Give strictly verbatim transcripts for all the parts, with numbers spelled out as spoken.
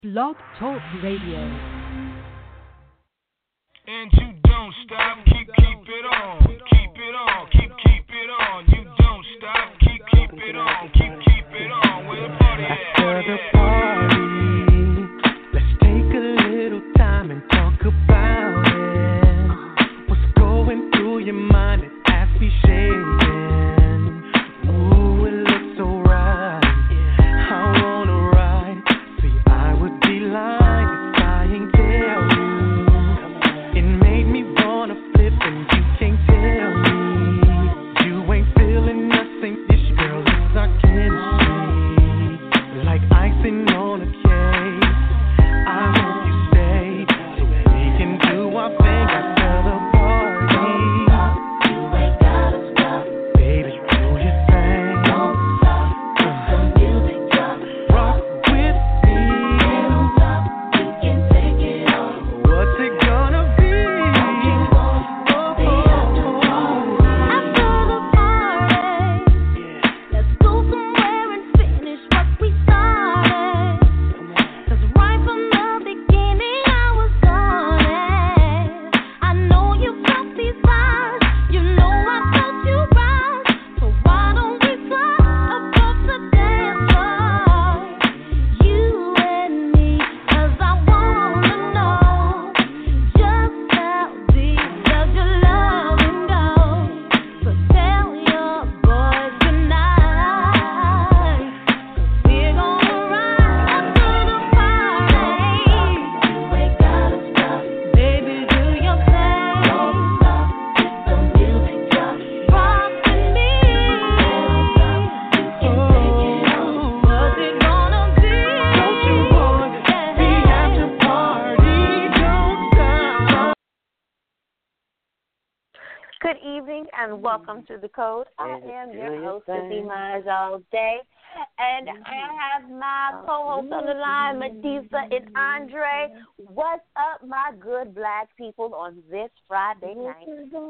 Blog Talk Radio. And you don't stop, keep keep it on, keep it on, keep keep it on. You don't stop, keep keep it on, keep keep it on. Where the party at? Party at? Party. Let's take a little time and talk about it. What's going through your mind as we shake it? Ooh, it looks so right. I wanna ride. See, I would be lying if I ain't tell you. It made me wanna flip and you can't tell me. You ain't feeling nothing. This girl is our chemistry. Like icing on a cake. I hope you stay so we can do our thing after the party. You ain't gotta stop. Baby, do your thing. Don't stop. The music drops. Rock with me. Don't stop. You can take it on. What's it gonna be? Oh, oh, oh. After the party, let's go somewhere and finish what we started. 'Cause right from the beginning I was on it. I know you felt these vibes, you know I felt you rise. So why don't we fly above the dance floor, you and me? 'Cause I wanna know just how deep does your loving go. So tell your boys tonight, 'cause we're gonna ride after the party. You ain't gotta stop, baby, do your thing. Don't stop, the music drops. Rock with me. Don't stop, you can take it on. What's it gonna be? Don't you wanna be at the party? Don't stop. Good evening and welcome to The Code. I am your host, Cissy Myers, all day. And I have my co-hosts on the line, Medusa and Andre. What's up, my good black people, on this Friday night?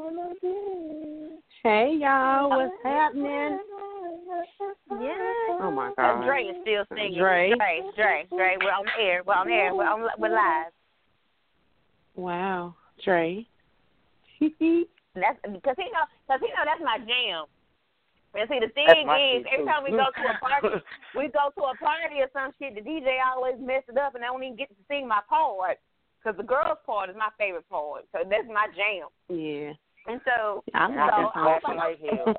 Hey y'all, what's happening? Yeah. Oh my Uh, God. Dre is still singing. Dre. Dre, Dre, Dre. We're on the air. We're on the air. We're, on, we're live. Wow, Dre. That's because he know, cause he know that's my jam. And see, the thing That's my is, shit, every too. time we go to a party, we go to a party or some shit, the D J always mess it up, and I don't even get to sing my part. Because the girls' part is my favorite part. So that's my jam. Yeah. And so, I so like I that be I'm clapping like, like hell.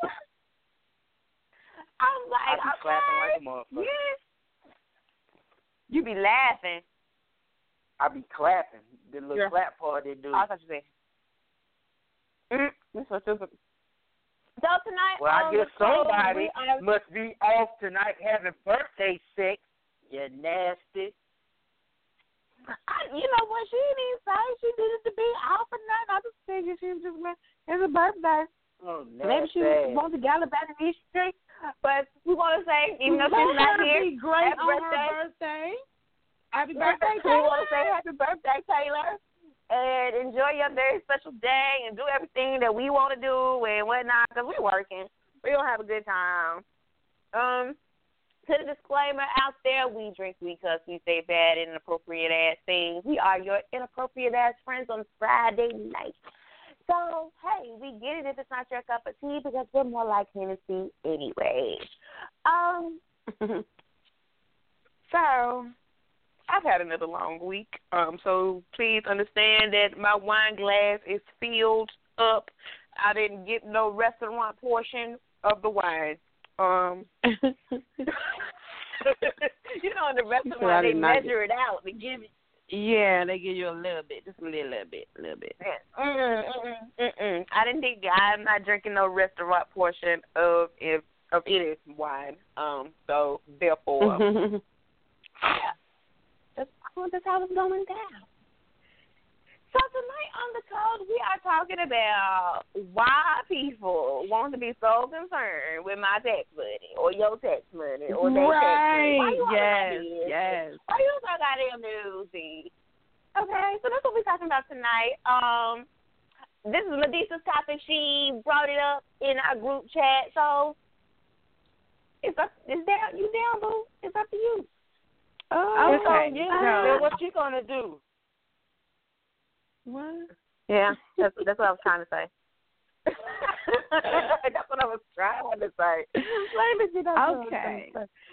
I'm I like, be okay, clapping like a motherfucker. yes. You be laughing. I be clapping. The little Yeah. clap part they do. I thought you said. Mm, this was super. So tonight, Well, I on guess the show, somebody we are- must be off tonight having birthday sex. You nasty. I, you know what? She didn't even say she needed to be out for nothing. I just figured she was just like, it's a birthday. Oh, Maybe she nasty. wants to gallop out of this street. But we want to say, even though she's not here, Be great happy on birthday. her birthday. Happy birthday, We want to say Taylor. happy birthday, Taylor, and enjoy your very special day and do everything that we want to do and whatnot, because we're working. We're going to have a good time. Um, to the disclaimer out there, we drink, we cuss, we say bad and inappropriate ass things. We are your inappropriate ass friends on Friday night. So, hey, we get it if it's not your cup of tea because we're more like Hennessy anyway. Um, so, I've had another long week, um, so please understand that my wine glass is filled up. I didn't get no restaurant portion of the wine. Um, you know, in the restaurant, I they did not measure it out. They give it. Yeah, they give you a little bit, just a little, little bit, a little bit. Mm-mm, mm-mm, mm-mm. I didn't think I'm not drinking no restaurant portion of if of any wine. Um, so therefore, yeah, that's how that's how it's going down. So tonight on the code, we are talking about why people want to be so concerned with my tax money or your tax money or their tax money. Why Right. you all Yes. like Yes. Why you so goddamn nosy? Okay, so that's what we're talking about tonight. Um, this is Medusa's topic. She brought it up in our group chat, so it's up. It's down. You down, boo? It's up to you. Oh, Okay. So, yeah, Uh, then what you gonna do? what? Yeah, that's that's what I was trying to say. That's what I was trying to say. Let me see that. Okay.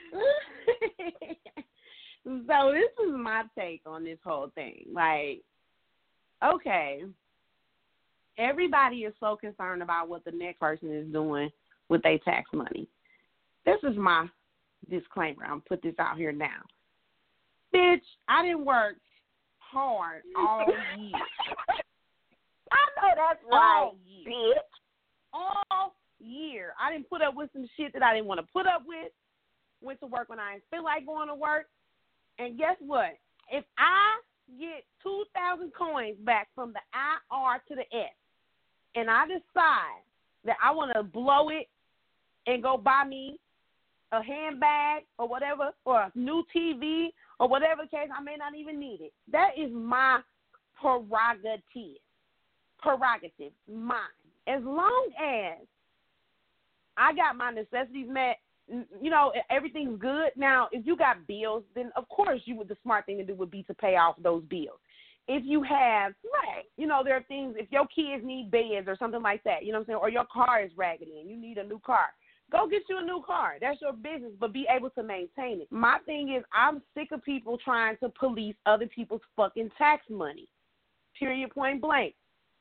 So this is my take on this whole thing. Like, okay, everybody is so concerned about what the next person is doing with their tax money. This is my disclaimer. I'm put this out here now. Bitch, I didn't work hard all year. I know that's right, All year. bitch. All year. I didn't put up with some shit that I didn't want to put up with. Went to work when I didn't feel like going to work. And guess what? If I get two thousand coins back from the I R to the S, and I decide that I want to blow it and go buy me a handbag or whatever, or a new T V or whatever the case, I may not even need it. That is my prerogative. Prerogative, mine. As long as I got my necessities met, you know, everything's good. Now, if you got bills, then of course you would. The smart thing to do would be to pay off those bills. If you have, right, you know, there are things. If your kids need beds or something like that, you know what I'm saying, or your car is raggedy and you need a new car, go get you a new car. That's your business, but be able to maintain it. My thing is, I'm sick of people trying to police other people's fucking tax money. Period. Point blank.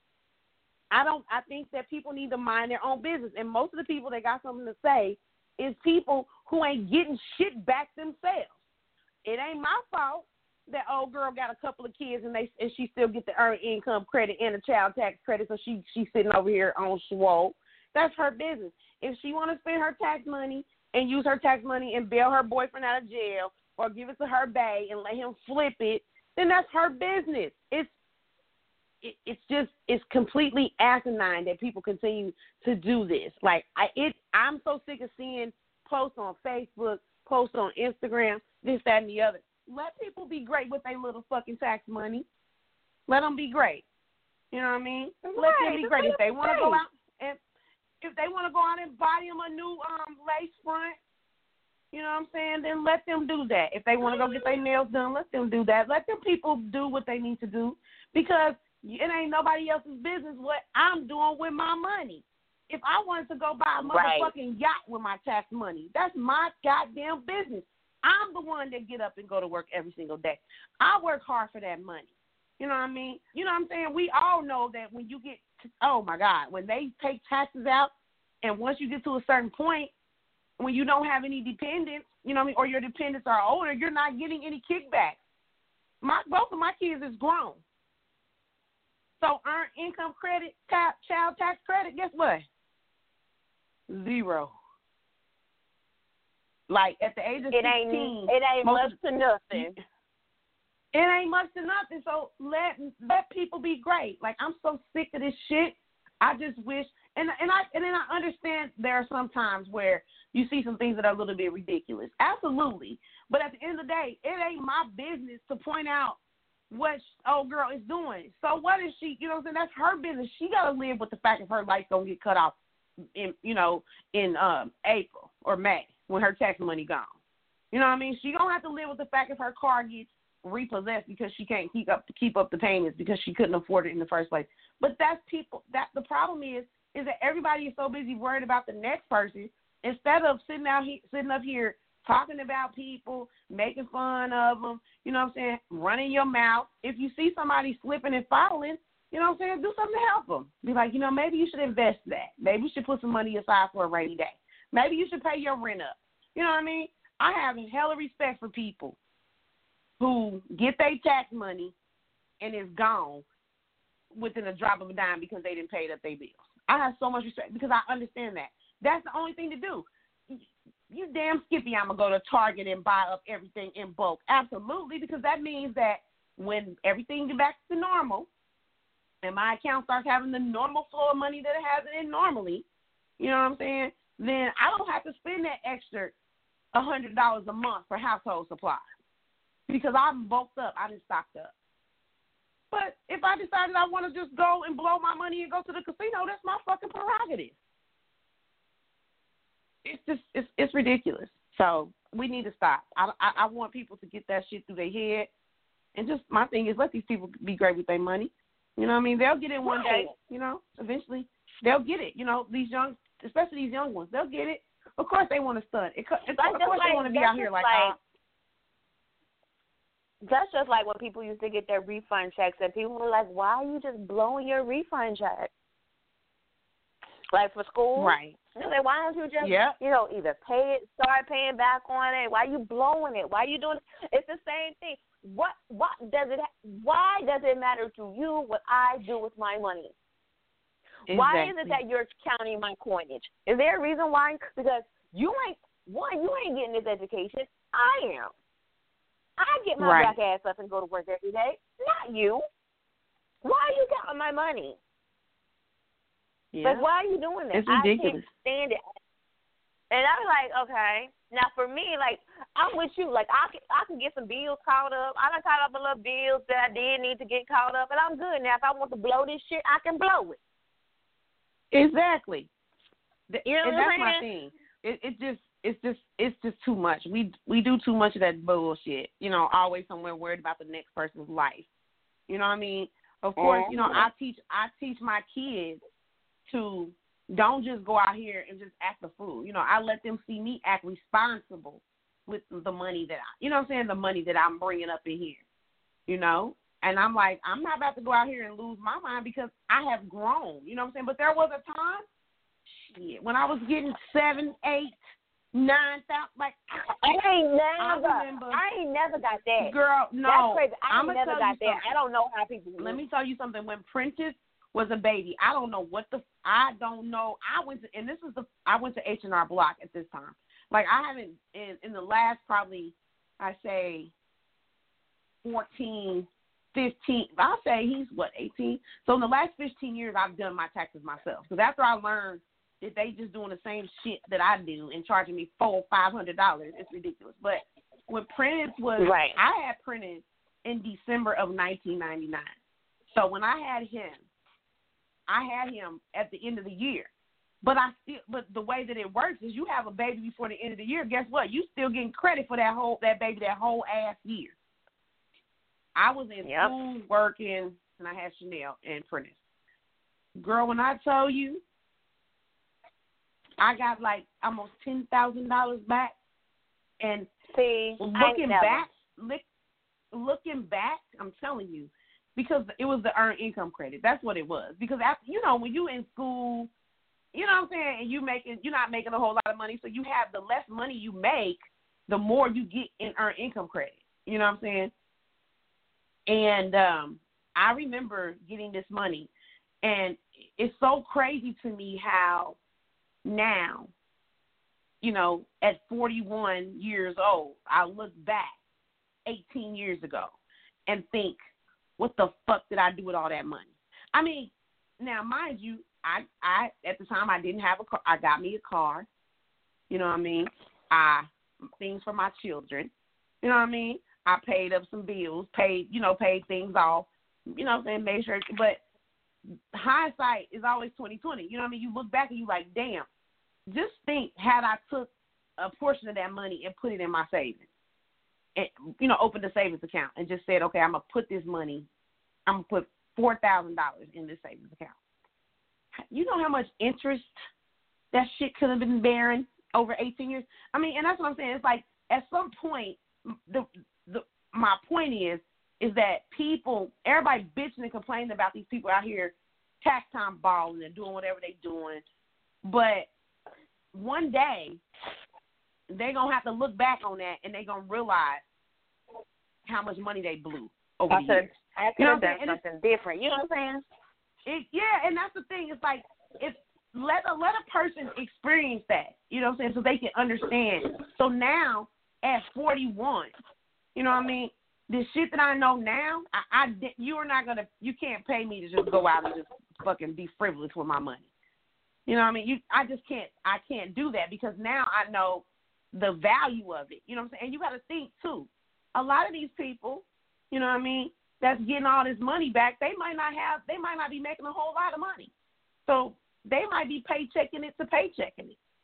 I don't. I think that people need to mind their own business, and most of the people that got something to say is people who ain't getting shit back themselves. It ain't my fault that old girl got a couple of kids and they and she still get the earned income credit and a child tax credit, so she she's sitting over here on swole. That's her business. If she want to spend her tax money and use her tax money and bail her boyfriend out of jail or give it to her bae and let him flip it, then that's her business. It's It, it's just, it's completely asinine that people continue to do this. Like, I, it, I'm so sick of seeing posts on Facebook, posts on Instagram, this, that, and the other. Let people be great with their little fucking tax money. Let them be great. You know what I mean? Let Right, them be just great. let If they them want to be. go out and if they want to go out and buy them a new um lace front, you know what I'm saying? Then let them do that. If they want to go get their nails done, let them do that. Let them people do what they need to do, because it ain't nobody else's business what I'm doing with my money. If I wanted to go buy a motherfucking Right. yacht with my tax money, that's my goddamn business. I'm the one that get up and go to work every single day. I work hard for that money. You know what I mean? You know what I'm saying? We all know that when you get, oh, my God, when they take taxes out, and once you get to a certain point, when you don't have any dependents, you know what I mean, or your dependents are older, you're not getting any kickbacks. My Both of my kids is grown. So earned income credit, tap, child tax credit, guess what? Zero. Like at the age of It sixteen, ain't. It ain't much of, to nothing. It ain't much to nothing. So let let people be great. Like, I'm so sick of this shit. I just wish, and and I and then I understand there are some times where you see some things that are a little bit ridiculous. Absolutely. But at the end of the day, it ain't my business to point out what old girl is doing. So what is she, you know what I'm saying? That's her business. She got to live with the fact that her lights don't get cut off in, you know, in um, April or May when her tax money gone. You know what I mean? She going to have to live with the fact that her car gets repossessed because she can't keep up keep up the payments because she couldn't afford it in the first place. But that's people, that the problem is, is that everybody is so busy worried about the next person instead of sitting out here, sitting up here talking about people, making fun of them, you know what I'm saying, running your mouth. If you see somebody slipping and falling, you know what I'm saying, do something to help them. Be like, you know, maybe you should invest that. Maybe you should put some money aside for a rainy day. Maybe you should pay your rent up. You know what I mean? I have hella respect for people who get their tax money and it's gone within a drop of a dime because they didn't pay up their bills. I have so much respect because I understand that. That's the only thing to do. You damn skippy, I'm going to go to Target and buy up everything in bulk. Absolutely, because that means that when everything gets back to normal and my account starts having the normal flow of money that it has in normally, you know what I'm saying, then I don't have to spend that extra one hundred dollars a month for household supplies because I'm bulked up. I didn't stocked up. But if I decided I want to just go and blow my money and go to the casino, that's my fucking prerogative. It's just, it's, it's ridiculous. So we need to stop. I, I I want people to get that shit through their head, and just my thing is let these people be great with their money. You know what I mean? They'll get it one day. You know, eventually they'll get it. You know, these young, especially these young ones, they'll get it. Of course they want to stunt. It, of course like, they want to be out here like. like uh, That's just like when people used to get their refund checks, and people were like, "Why are you just blowing your refund check?" Like for school, right? They're like, why don't you just, yep. you know, either pay it, start paying back on it? Why are you blowing it? Why are you doing it? It's the same thing. What what does it? Why does it matter to you what I do with my money? Exactly. Why is it that you're counting my coinage? Is there a reason why? Because you ain't one, you ain't getting this education. I am. I get my right. black ass up and go to work every day. Not you. Why are you counting my money? Yeah. Like, why are you doing that? It's ridiculous. I can't stand it. And I'm like, okay. Now, for me, like, I'm with you. Like, I can, I can get some bills caught up. I done caught up a little bills that I did need to get caught up, and I'm good. Now, if I want to blow this shit, I can blow it. Exactly. The, you know and what that's I'm my saying? thing. It, it just, it's just, it's just too much. We we do too much of that bullshit. You know, always somewhere worried about the next person's life. You know what I mean? Of course, mm-hmm. you know, I teach, I teach my kids to don't just go out here and just act a fool. You know, I let them see me act responsible with the money that I, you know what I'm saying, the money that I'm bringing up in here, you know. And I'm like, I'm not about to go out here and lose my mind because I have grown, you know what I'm saying. But there was a time, shit, when I was getting seven, eight, nine thousand, like I ain't never, I, remember, I ain't never got that. Girl, no, that's crazy. I I'm ain't never got that. Something. I don't know how people do. Let me tell you something. When Prentice was a baby, I don't know what the, I don't know. I went to, and this is the, I went to H and R Block at this time. Like I haven't in in the last probably, I say, fourteen, fifteen. I'll say he's what eighteen. So in the last fifteen years, I've done my taxes myself. Because after I learned that they just doing the same shit that I do and charging me four, five hundred dollars, it's ridiculous. But when Prentice was, right. I had Prentice in December of nineteen ninety-nine. So when I had him, I had him at the end of the year. But I still, but the way that it works is you have a baby before the end of the year. Guess what? You still getting credit for that whole that baby that whole ass year. I was in yep. school working, and I had Chanel and Prentice. Girl, when I tell you, I got like almost ten thousand dollars back. And see, looking back, look, looking back, I'm telling you, because it was the earned income credit. That's what it was. Because after, you know, when you in school, you know what I'm saying, and you making, you're not making a whole lot of money, so you have the less money you make, the more you get in earned income credit. You know what I'm saying? And um, I remember getting this money, and it's so crazy to me how now, you know, at forty-one years old, I look back eighteen years ago and think, what the fuck did I do with all that money? I mean, now, mind you, I, I at the time I didn't have a car. I got me a car. You know what I mean? I things for my children. You know what I mean? I paid up some bills, paid, you know, paid things off. You know what I'm saying? Made sure. But hindsight is always twenty twenty. You know what I mean? You look back and you like, damn. Just think, had I took a portion of that money and put it in my savings, and you know, opened a savings account and just said, okay, I'm gonna put this money. I'm gonna put four thousand dollars in this savings account. You know how much interest that shit could have been bearing over eighteen years? I mean, and that's what I'm saying. It's like at some point, the the my point is, is that people, everybody bitching and complaining about these people out here tax time balling and doing whatever they doing. But one day, they're going to have to look back on that and they're going to realize how much money they blew over I the could, years. I could You know have what I'm done something different. You know what I'm saying? It, yeah, and that's the thing. It's like, if let a, let a person experience that, you know what I'm saying, so they can understand. So now, at forty-one, you know what I mean, the shit that I know now, I, I you are not going to, you can't pay me to just go out and just fucking be frivolous with my money. You know what I mean? You, I just can't, I can't do that because now I know the value of it. You know what I'm saying? And you got to think, too, a lot of these people, you know what I mean, that's getting all this money back, they might not have, they might not be making a whole lot of money. So they might be paychecking it to paychecking it.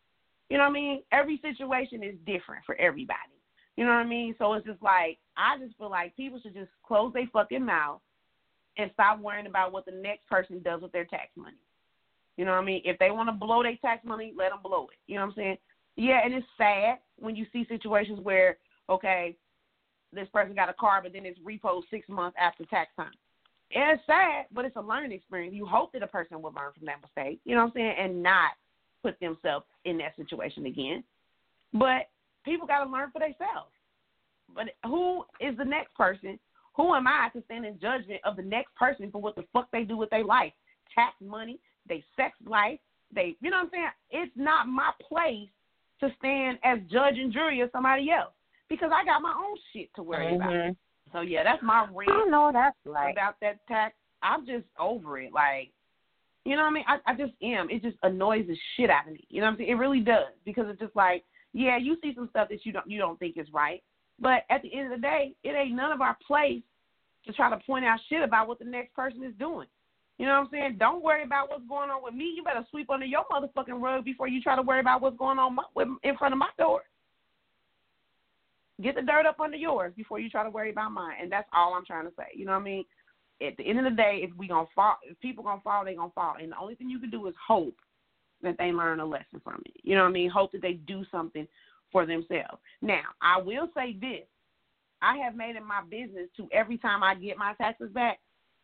You know what I mean? Every situation is different for everybody. You know what I mean? So it's just like, I just feel like people should just close their fucking mouth and stop worrying about what the next person does with their tax money. You know what I mean? If they want to blow their tax money, let them blow it. You know what I'm saying? Yeah, and it's sad when you see situations where, okay, this person got a car, but then it's repoed six months after tax time. And it's sad, but it's a learning experience. You hope that a person will learn from that mistake, you know what I'm saying, and not put themselves in that situation again. But people got to learn for themselves. But who is the next person? Who am I to stand in judgment of the next person for what the fuck they do with their life? Tax money, they sex life, they, you know what I'm saying? It's not my place to stand as judge and jury of somebody else because I got my own shit to worry mm-hmm. about. So, yeah, that's my rant I know that's right. about that tax. I'm just over it. Like, you know what I mean? I, I just am. It just annoys the shit out of me. You know what I'm saying? It really does because it's just like, yeah, you see some stuff that you don't you don't think is right. But at the end of the day, it ain't none of our place to try to point out shit about what the next person is doing. You know what I'm saying? Don't worry about what's going on with me. You better sweep under your motherfucking rug before you try to worry about what's going on my, in front of my door. Get the dirt up under yours before you try to worry about mine. And that's all I'm trying to say. You know what I mean? At the end of the day, if we gonna fall, if people gonna fall, they gonna fall. And the only thing you can do is hope that they learn a lesson from it. You know what I mean? Hope that they do something for themselves. Now, I will say this. I have made it my business to every time I get my taxes back,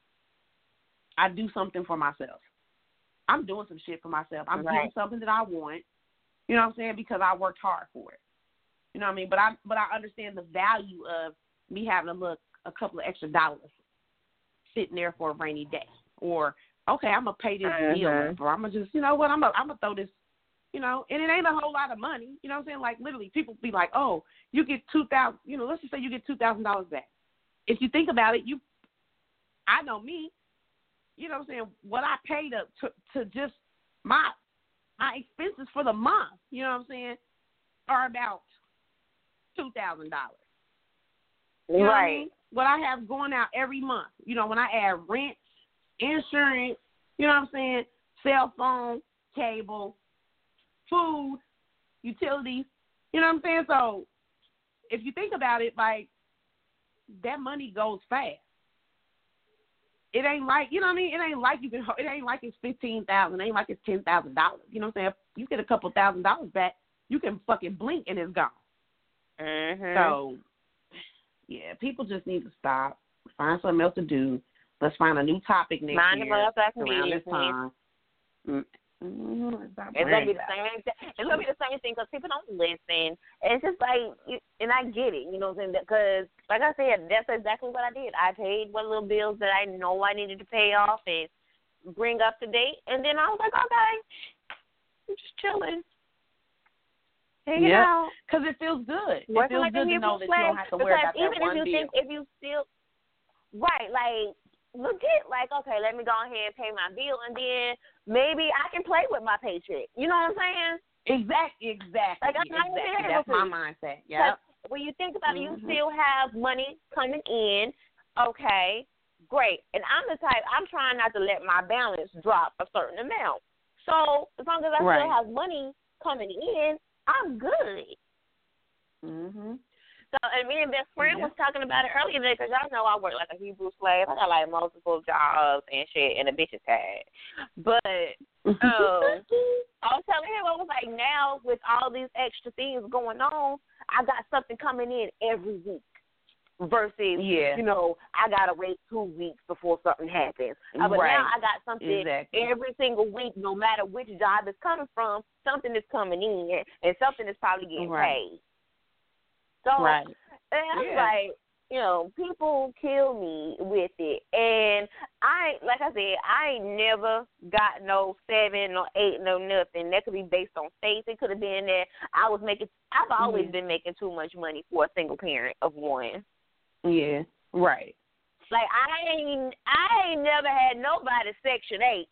I do something for myself. I'm doing some shit for myself. I'm right. getting something that I want, you know what I'm saying, because I worked hard for it. You know what I mean? But I but I understand the value of me having to look a couple of extra dollars sitting there for a rainy day. Or, okay, I'm going to pay this mm-hmm. bill up. Or I'm going to just, you know what, I'm going I'm to throw this, you know, and it ain't a whole lot of money. You know what I'm saying? Like, literally, people be like, oh, you get two thousand dollars, you know, let's just say you get two thousand dollars back. If you think about it, you, I know me, you know what I'm saying, what I paid up to, to just my my expenses for the month, you know what I'm saying, are about two thousand dollars. You know right. what I mean? What I have going out every month, you know, when I add rent, insurance, you know what I'm saying, cell phone, cable, food, utilities, you know what I'm saying? So if you think about it, like, that money goes fast. It ain't like, you know what I mean? It ain't like you can, it ain't like it's fifteen thousand dollars. It ain't like it's ten thousand dollars. You know what I'm saying? If you get a couple thousand dollars back, you can fucking blink and it's gone. Mm-hmm. So, yeah, people just need to stop, find something else to do. Let's find a new topic next Mind year around business. this time. Mm-hmm. It's gonna be the same. It's gonna be the same thing because people don't listen. And it's just like, and I get it, you know what I'm saying? Because, like I said, that's exactly what I did. I paid what little bills that I know I needed to pay off and bring up to date, and then I was like, okay, I'm just chilling. Hanging yep. out. Because it feels good. It Working feels like good to know that you don't have to worry about even that one if you bill. think, if you still, right, like, legit, like, okay, let me go ahead and pay my bill, and then maybe I can play with my paycheck. You know what I'm saying? Exactly, exactly. Like, I'm not exactly. even That's able my to. mindset. Yeah. When you think about mm-hmm. it, you still have money coming in. Okay, great. And I'm the type, I'm trying not to let my balance drop a certain amount. So as long as I right. still have money coming in, I'm good. Mhm. So, and me and best friend yeah. was talking about it earlier today because y'all know I work like a Hebrew slave. I got like multiple jobs and shit, and a bitch is tired. But um, I was telling him, I was like, now with all these extra things going on, I got something coming in every week. Versus, yeah. you know, I gotta wait two weeks before something happens. Uh, but right. now I got something exactly. every single week, no matter which job it's coming from. Something is coming in, and something is probably getting right. paid. So, right. and I'm yeah. like, you know, people kill me with it, and I, like I said, I ain't never got no seven or eight, no nothing. That could be based on faith. It could have been that I was making. I've always mm-hmm. been making too much money for a single parent of one. Yeah, right. Like, I ain't, I ain't never had nobody's Section eight.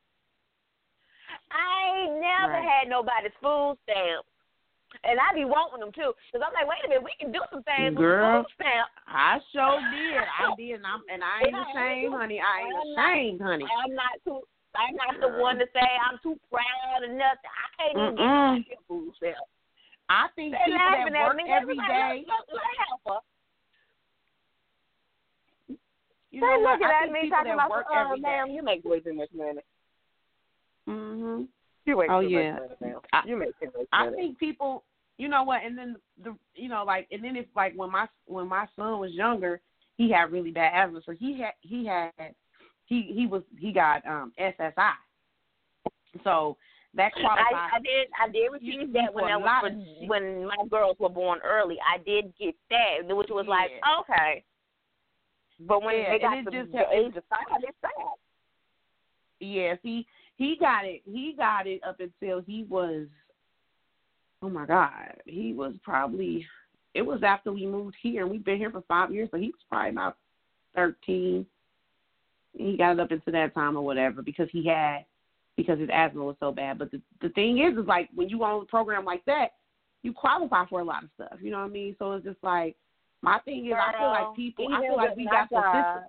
I ain't never right. had nobody's food stamps. And I be wanting them, too. Because I'm like, wait a minute, we can do some things Girl, with food stamps. I sure did. I did, and, I'm, and I ain't ashamed, honey. I ain't I'm ashamed, not, honey. I'm not too, I'm not the one to say I'm too proud or nothing. I can't even get my food self. I think They're people that laughing at work me. every Like, day. Look, look, look, help her. You They're know what? looking I at think me people talking that about, work oh, every ma'am, day. you make way too much money. Mhm. You make Oh too yeah. much money, ma'am. I, You make too much I money. think people, you know what? And then the, you know, like, and then it's like when my when my son was younger, he had really bad asthma, so he had he had he he was he got um S S I. So that qualifies. I, I did I did receive that when I was for, when my girls were born early. I did get that, which was Yeah. like okay. But when Yeah, they got and to it just the helped- age of five, it's sad. Yes, he he got it. He got it up until he was. Oh my God, he was probably. It was after we moved here, and we've been here for five years, so he was probably about thirteen. He got it up into that time or whatever because he had because his asthma was so bad. But the the thing is, is like when you on a program like that, you qualify for a lot of stuff. You know what I mean? So it's just like my thing is, I feel like people. I feel like we got the system.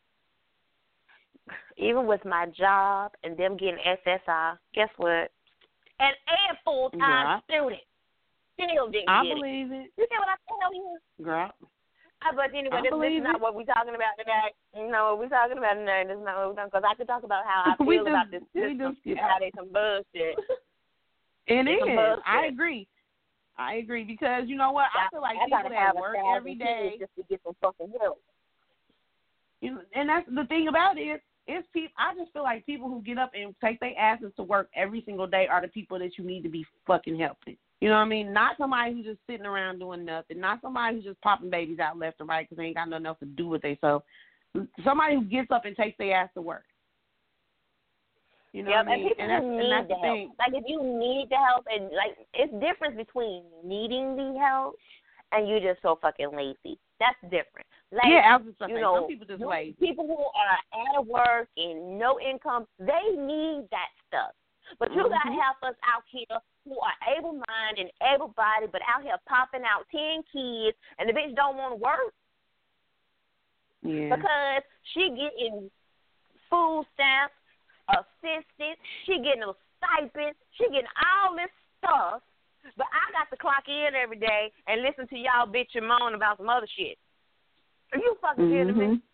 Even with my job and them getting S S I, guess what? And a full time Yeah. student still didn't I get believe it. it, You get what I'm tell you? girl. Uh, but anyway, I this, this believe is not it. what we're talking about today. You know what we're talking about today. This is not what we're talking because I could talk about how I We feel just- about this we system just- yeah. and how they some bullshit. It It's some is. bullshit. I agree. I agree because you know what? I feel like I people gotta that have work a every thousand day. kids just to get some fucking help. You know, and that's the thing about it is, it's people. I just feel like people who get up and take their asses to work every single day are the people that you need to be fucking helping. You know what I mean? Not somebody who's just sitting around doing nothing. Not somebody who's just popping babies out left and right because they ain't got nothing else to do with themselves. Somebody who gets up and takes their ass to work. You know Yep, what I mean? and people And that's, who and need that's the the help. thing. Like if you need the help, and like it's difference between needing the help and you just so fucking lazy. That's different. Like, Yeah, I was just you saying, know, some people just you- lazy. people who are out of work and no income, they need that stuff. But you gotta Mhm. have us out here who are able-minded and able-bodied, but out here popping out ten kids, and the bitch don't want to work Yeah. because she getting food stamps, assistance, she getting a stipend, she getting all this stuff, but I got to clock in every day and listen to y'all bitch and moan about some other shit. Are you fucking kidding me? Mhm.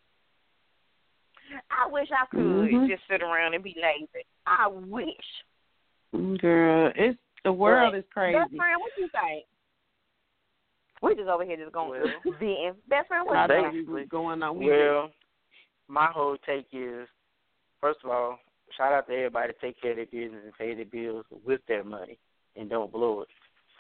I wish I could Mhm. just sit around and be lazy. I wish. Girl, it's the world But, is crazy. Best friend, what you think? We just over here just going Well, to being. Best friend, what I you know think? basically, what's going on. We Well, my whole take is, first of all, shout out to everybody to take care of their business and pay their bills with their money and don't blow it.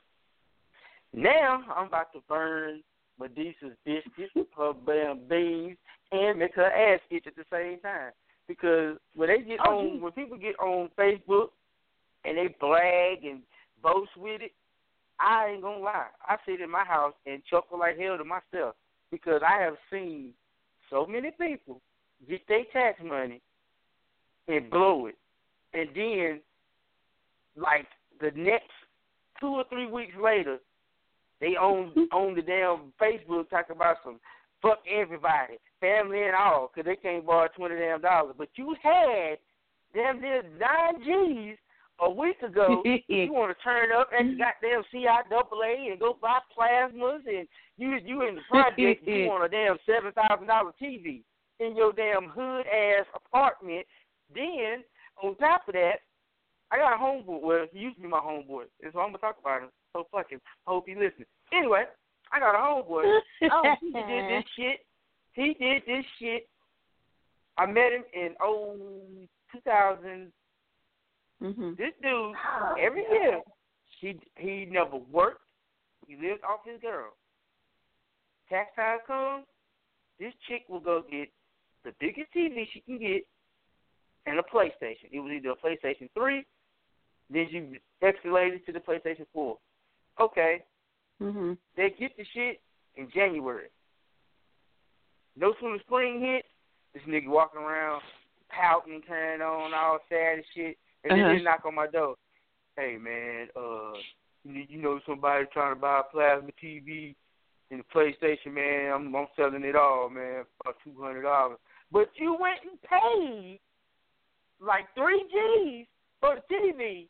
Now I'm about to burn Medusa's biscuits, her damn beans, and make her ass itch at the same time. Because when they get Oh, on, geez. when people get on Facebook and they brag and boast with it, I ain't gonna lie. I sit in my house and chuckle like hell to myself because I have seen so many people get their tax money and blow it, and then like the next two or three weeks later, they own own the damn Facebook talking about some fuck everybody, family and all, because they can't borrow twenty damn dollars. But you had damn near nine G's a week ago. You want to turn up at the goddamn C I A A and go buy plasmas, and you you in the project, you want a damn seven thousand dollar T V in your damn hood ass apartment. Then on top of that, I got a homeboy. Well, he used to be my homeboy, and so I'm gonna talk about him. So fucking hope he listens. Anyway, I got a homeboy. Oh, he did this shit. He did this shit. I met him in oh two thousand. Mm-hmm. This dude, every year, he he never worked. He lived off his girl. Tax time comes, this chick will go get the biggest T V she can get and a PlayStation. It was either a PlayStation three, then she escalated to the PlayStation four. Okay, Mm-hmm. they get the shit in January. No sooner spring hit, this nigga walking around pouting, carrying on, all sad and shit, and then Uh-huh. they knock on my door. Hey man, uh, you, you know somebody trying to buy a plasma T V and the PlayStation, man? I'm I'm selling it all, man, for two hundred dollars. But you went and paid like three G's for the T V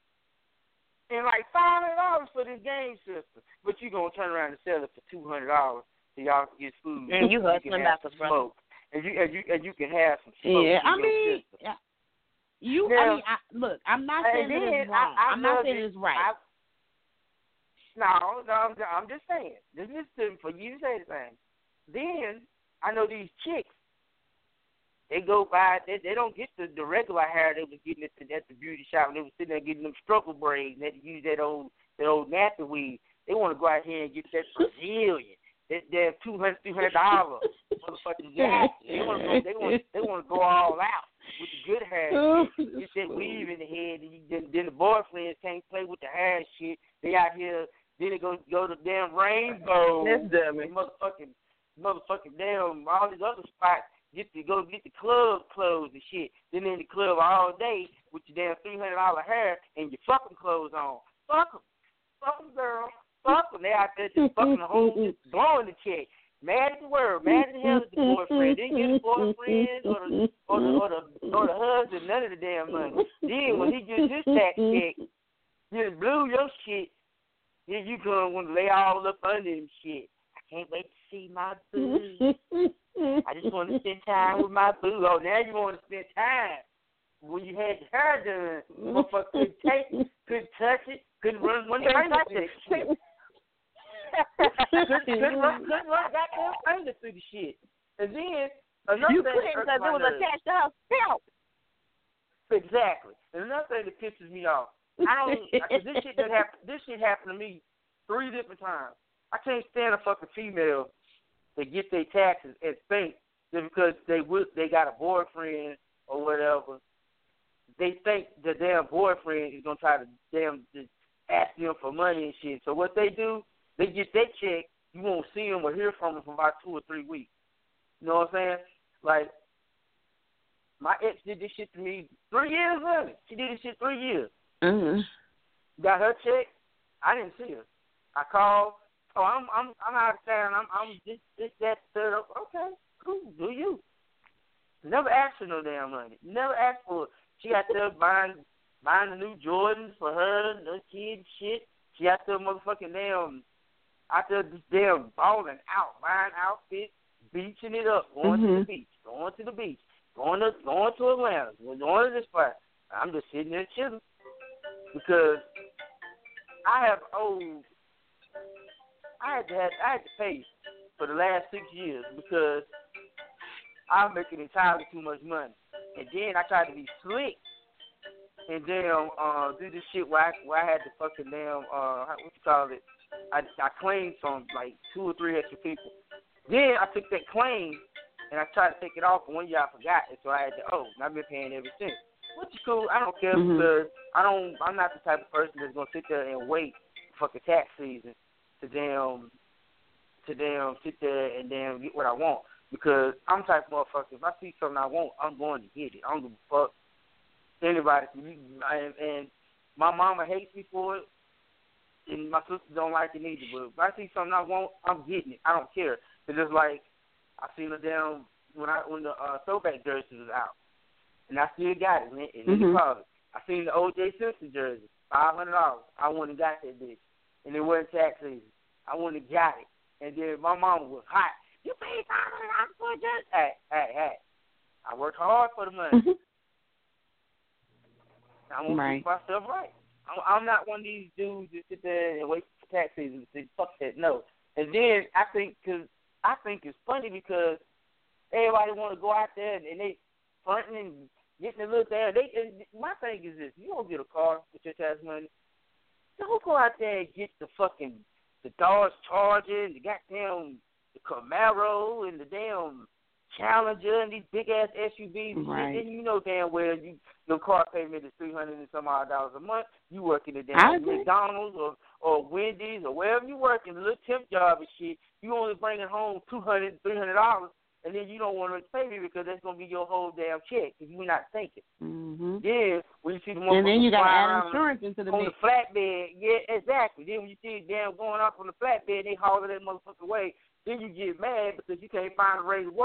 and like five hundred dollars for this game system. But you gonna turn around and sell it for two hundred dollars so y'all can get food. And you can hustling have backwards, some brother. smoke. And you and you and you can have some smoke. Yeah, in I your mean, system. yeah. you. Now, I mean, I, look, I'm not saying and that then it's wrong. I, I I'm not love saying it. it's right. I, no, no, I'm, I'm just saying. This is for you to say the thing. Then I know these chicks. They go by. They, they don't get the, the regular hair they was getting at the, at the beauty shop. They was sitting there getting them struggle braids. They had to use that old that old nappy weave. They want to go out here and get that Brazilian. That that two hundred three hundred dollars motherfucking jacket. They want to go. They want. They want to go all out with the good hair. Get that weave in the head. And you, then, then the boyfriends can't play with the hair and shit. They out here. Then they go go to damn Rainbow. That's dummy. Motherfucking motherfucking damn all these other spots. Get to go get the club clothes and shit. Then in the club all day with your damn three hundred dollar hair and your fucking clothes on. Fuck them, fuck them, girl. Fuck them. They out there just fucking the whole, just blowing the check. Mad at the world, mad as hell at the boyfriend. Didn't get the boyfriend or the or the or the, or the husband none of the damn money. Then when he gets his tax check, just blew your shit. Then you gonna want to lay all up under him shit. I can't wait to see my boo. I just want to spend time with my boo. Oh, now you want to spend time. When you had your hair done, motherfucker couldn't take it, couldn't touch it, couldn't run one finger through the shit. couldn't, couldn't run, couldn't run goddamn finger through the shit. And then another You thing couldn't that because irks it was my nerves. attached to her scalp. Exactly. And another thing that pisses me off, I don't. Cause this shit that happened. This shit happened to me three different times. I can't stand a fucking female that get their taxes and think that because they would they got a boyfriend or whatever, they think the damn boyfriend is gonna try to damn just ask them for money and shit. So what they do, they get their check. You won't see them or hear from them for about two or three weeks. You know what I'm saying? Like my ex did this shit to me three years later. She did this shit three years. Mm-hmm. Got her check. I didn't see her. I called. Oh, I'm I'm I'm out of town. I'm I'm this this that third. Okay, cool. Do you? Never asked for no damn money. Never asked for it. She got there buying buying the new Jordans for her, the kids shit. She out there motherfucking damn out there just damn balling out, buying outfits, beaching it up, going Mm-hmm. to the beach, going to the beach, going to going to Atlanta, going to this spot. I'm just sitting there chilling because I have owed. I had to have, I had to pay for the last six years because I was making entirely too much money, and then I tried to be slick and damn uh, do this shit where I, where I had to fucking damn uh, what you call it? I I claimed from like two or three extra people. Then I took that claim and I tried to take it off, and one year I forgot it, so I had to owe, and I've been paying ever since. Which is cool. I don't care Mm-hmm. because I don't. I'm not the type of person that's gonna sit there and wait for fucking tax season to damn to damn sit there and damn get what I want. Because I'm the type of motherfucker. If I see something I want, I'm going to get it. I don't give a fuck anybody. And, and my mama hates me for it, and my sister don't like it either. But if I see something I want, I'm getting it. I don't care. It's just like I seen the damn when I when the uh, throwback jersey was out. And I still got it, man. And Mm-hmm. I seen the O J Simpson jersey, five hundred dollars. I went and got that bitch, and it wasn't tax season. I went and got it, and then my mama was hot. You paid five hundred dollars for a jersey? Hey, hey, hey! I worked hard for the money. Mm-hmm. I'm gonna Right. keep myself right. I'm, I'm not one of these dudes that sit there and wait for tax season to say fuck that. No. And then I think because I think it's funny because everybody want to go out there and, and they fronting and getting a little there. They and my thing is this: you don't get a car with your tax money. Don't go out there and get the fucking the Dodge Charger and the goddamn the Camaro and the damn Challenger and these big ass S U Vs and Right. shit. Then you know damn well you your car payment is three hundred and some odd dollars a month. You working at I damn agree. McDonald's or or Wendy's or wherever you working, a little temp job and shit. You only bringing home two hundred, three hundred dollars. And then you don't want to pay me because that's going to be your whole damn check if you're not thinking. Mm-hmm. Then when you see the And then you got to fly add around insurance into the on mix. the flatbed, yeah, exactly. Then when you see it damn going up on the flatbed, they haul that motherfucker away. Then you get mad because you can't find a way to work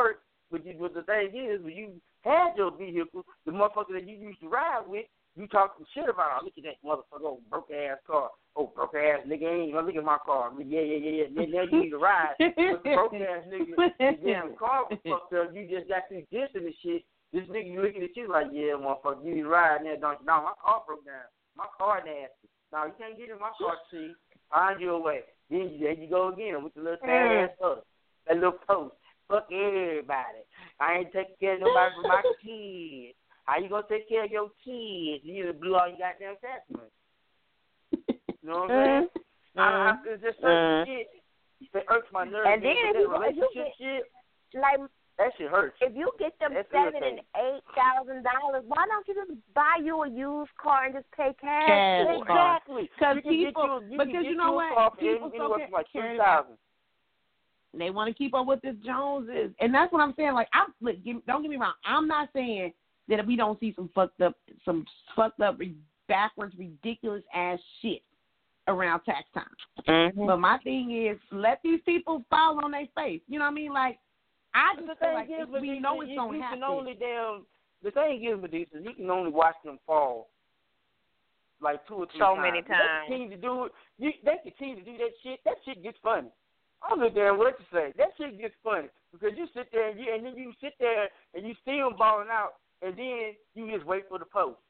But, you, but the thing is, when you had your vehicle, the motherfucker that you used to ride with, you talk some shit about. Oh, look at that motherfucker, oh, broke ass car. Oh, broke ass nigga ain't gonna look at my car. I mean, yeah, yeah, yeah, yeah. Now you need to ride. But the broke ass nigga, the damn car was fucked up. You just got through dissing and shit. This nigga, you looking at you like, yeah, motherfucker, you need to ride now, don't you? No, my car broke down. My car nasty. No, you can't get in my car, see. Find your way. Then you, there you go again with the little sad ass post. That little post. Fuck everybody. I ain't taking care of nobody but my kids. How you gonna take care of your kids? You just blew all your goddamn tax money. You know what I'm saying? Mm-hmm. I, I, it's just certain mm-hmm. shit that irks my nerves. And then if you, relationship if you get, shit, like, that shit hurts. If you get them That's seven irritating. and eight thousand dollars, why don't you just buy you a used car and just pay cash? Cash exactly. Because you people, you, you because you know what, people so get like two thousand. They want to keep up with this Joneses, and that's what I'm saying. Like, I'm look, don't get me wrong. I'm not saying that we don't see some fucked up, some fucked up, backwards, ridiculous ass shit around tax time. Mm-hmm. But my thing is, let these people fall on their face. You know what I mean? Like, I just the feel thing like is, we Medusa, know it's you, gonna you happen. Can only damn, the thing is, Medusa, you can only watch them fall like two or three so times. many times. They continue to do it. You, they continue to do that shit. That shit gets funny. I don't know damn what to say. That shit gets funny because you sit there and, you, and then you sit there and you see them balling out, and then you just wait for the post.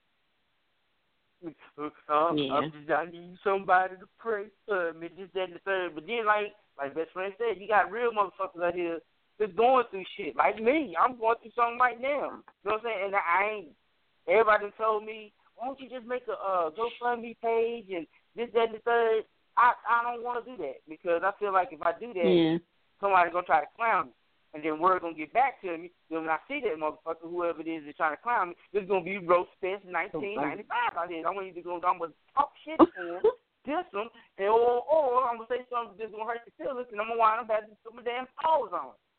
Um, Yeah. I'm just, I need somebody to pray for me, this, that, and the third. But then, like, like best friend said, you got real motherfuckers out here that's going through shit. Like me, I'm going through something right now. You know what I'm saying? And I ain't. Everybody told me, why don't you just make a uh, GoFundMe page and this, that, and the third. I I don't want to do that because I feel like if I do that, Yeah. somebody's gonna try to clown me. And then word gonna get back to me. Then when I see that motherfucker, whoever it is that's trying to clown me, it's gonna be Roast Fest nineteen ninety-five out here. I want you to go. I'm gonna talk shit to him, diss him, and or, or I'm gonna say something that's gonna hurt your feelings, and I'm gonna wind up having some damn paws on it.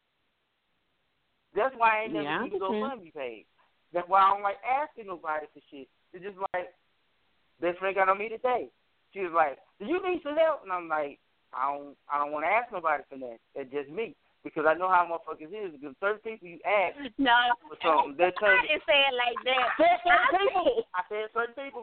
That's why I ain't never Yeah, do the GoFundMe page. That's why I don't like asking nobody for shit. It's just like best friend got on me today. She was like, "Do you need some help?" And I'm like, "I don't. I don't want to ask nobody for that. It's just me." Because I know how motherfuckers is. Because certain people you ask no, for something, they're I didn't say it like that. I said certain I people. said- I said certain people.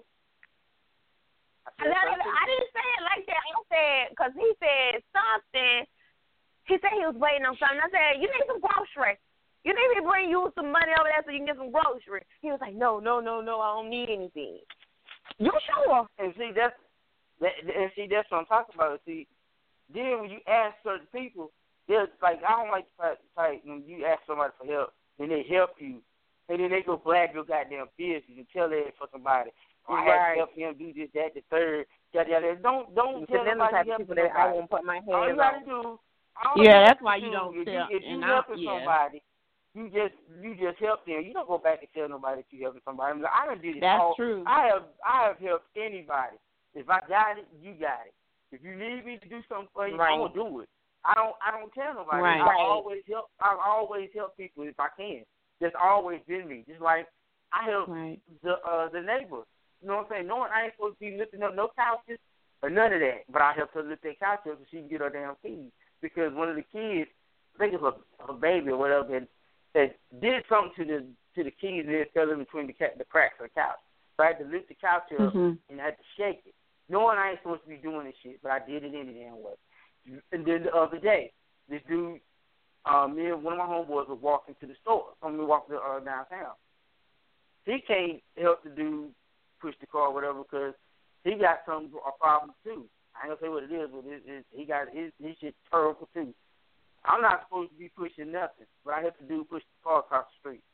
I, No, no, no, I didn't say it like that. I said, because he said something. He said he was waiting on something. I said, you need some groceries. You need me to bring you some money over there so you can get some groceries. He was like, no, no, no, no, I don't need anything. You sure? And see, that's that, and see, that's what I'm talking about. See, then when you ask certain people, they're like, I don't like the type when you ask somebody for help, and they help you, and then they go blab your goddamn business and tell it for somebody. Oh, I had to help him do this, that, the third, yada, yada. Don't, don't tell them the nobody type of help people that I nobody. won't put my All you hands gotta on. do, all Yeah, you that's gotta why do, you don't if tell. You, if you and helping I, yeah. somebody, you just, you just help them. You don't go back and tell nobody that you helping somebody. I, mean, I done did it That's all. true. I have, I have helped anybody. If I got it, you got it. If you need me to do something for you, Right. I'm gonna do it. I don't, I don't tell nobody. Right. I always help. I always help people if I can. That's always been me. Just like I help Right. the uh, the neighbor. You know what I'm saying? Knowing I ain't supposed to be lifting up no couches or none of that, but I helped her lift that couch up so she can get her damn keys. Because one of the kids, I think it was a, a baby or whatever, that, that did something to the to the keys and it fell in between the, the cracks of the couch. So I had to lift the couch up Mm-hmm. and I had to shake it. Knowing I ain't supposed to be doing this shit, but I did it any damn way. And then the other day, this dude, uh, me and one of my homeboys were walking to the store. So we walked to, uh, downtown. He can't help the dude push the car or whatever because he got some a problem too. I ain't gonna say what it is, but it, it, he got his his shit terrible too. I'm not supposed to be pushing nothing, but I helped the dude push the car across the street.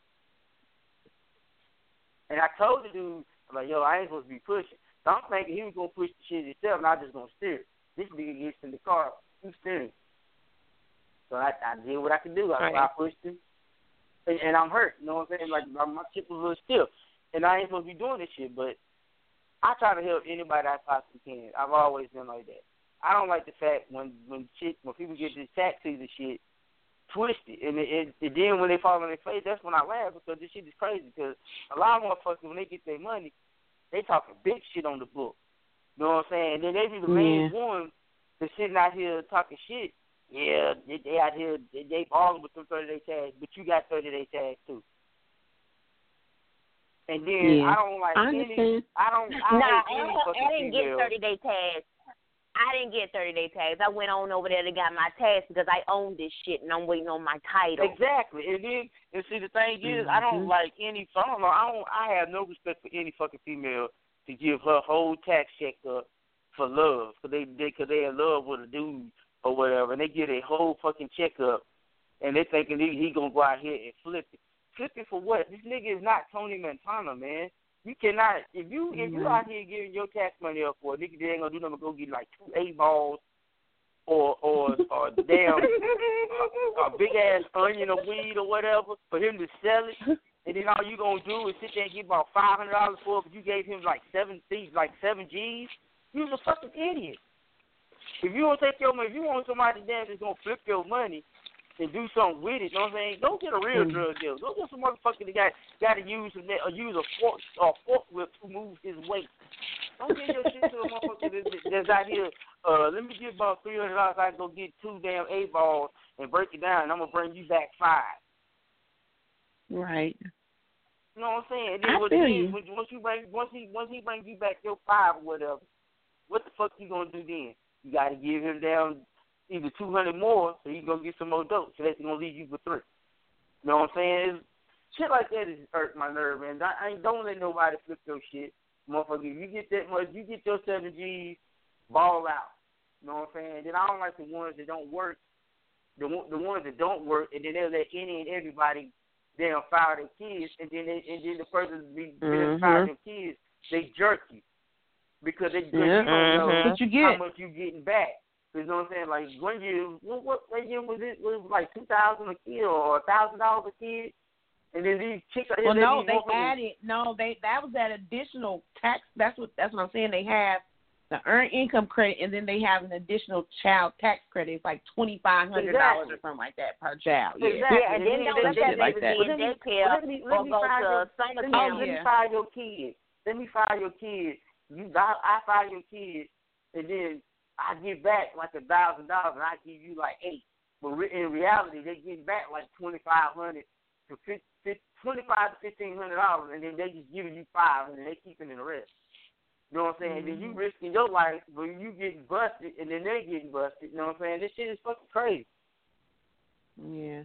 And I told the dude, I'm like, yo, I ain't supposed to be pushing. So I'm thinking he was gonna push the shit himself, and I just gonna steer it. This nigga gets in the car, he's steering. So I, I did what I could do. I, Right. I pushed him, and, and I'm hurt. You know what I'm saying? Like my, my chip was a little stiff, and I ain't supposed to be doing this shit. But I try to help anybody I possibly can. I've always been like that. I don't like the fact when when shit when people get this tax season shit twisted, and, it, it, and then when they fall on their face, that's when I laugh because this shit is crazy. Because a lot of motherfuckers when they get their money, they talking big shit on the book. You know what I'm saying? And then they be the main Yeah. ones that's sitting out here talking shit Yeah, they, they out here, they, they balling with them thirty-day tags, but you got thirty-day tags too. And then Yeah. I don't like I any, understand. I don't, I Nah, hate any I, fucking I didn't get female. thirty-day tags. I didn't get thirty-day tags. I went on over there to got my tags because I own this shit and I'm waiting on my title. Exactly. And then, and see, the thing is, I don't Mhm. like any, I don't know, I don't, I have no respect for any fucking female to give her whole tax check up for love, because they, they, cause they in love with a dude or whatever, and they get a whole fucking check up, and they thinking he, he gonna go out here and flip it. Flip it for what? This nigga is not Tony Montana, man. You cannot, if you if you out here giving your tax money up for a nigga, they ain't gonna do nothing but go get like two eight balls or or or damn a, a big ass onion of weed or whatever for him to sell it, and then all you gonna do is sit there and get about five hundred dollars for it, but you gave him like seven C's, like seven G's. You're a fucking idiot. If you don't take your money, if you want somebody damn that's gonna flip your money and do something with it, you know what I'm saying? Go get a real Mm. drug dealer. Go get some motherfucker that got got to use a, or use a fork or forklift to move his weight. Don't give your shit to a motherfucker that, that's out here. Uh, let me get about three hundred dollars. I can go get two damn eight balls and break it down, and I'm gonna bring you back five. Right. You know what I'm saying? And then I what feel it you. is, when- once you bring once he once he brings you back your five or whatever, what the fuck you gonna do then? You got to give him down either two hundred more, so he gonna get some more dope. So that's gonna leave you with three. You know what I'm saying? It's, shit like that is hurt my nerve, man. I, I ain't don't let nobody flip your shit, motherfucker. If you get that much, you get your seven G's, ball out. You know what I'm saying? Then I don't like the ones that don't work. The the ones that don't work, and then they'll let any and everybody damn fire their kids, and then they, and then the person be mm-hmm. fire their kids, they jerk you because they because Yeah. you don't know That's what you how get. much you getting back. You know what I'm saying? Like one year, what what, what year was it? Was it like two thousand a kid or a thousand dollars a kid? And then these chicks. Well, they no, they motherfuckers- added. No, they that was that additional tax. That's what that's what I'm saying. They have the earned income credit, and then they have an additional child tax credit. It's like twenty five hundred dollars Exactly. or something like that per child. Yeah. Exactly. Yeah, and then And don't then let they- that shit like baby that. be in Let me- daycare let me- let or me go find to your- summer Let me, camp. let me Yeah. fire your kid. Let me fire your kid. You, I, I fire your kid, and then I get back like a thousand dollars, and I give you like eight. But re- in reality, they get back like twenty five hundred to twenty five to fifteen hundred dollars, and then they just giving you five, and then they keeping the rest. You know what I'm saying? Mm-hmm. Then you risking your life, but you getting busted, and then they getting busted. You know what I'm saying? This shit is fucking crazy. Yeah.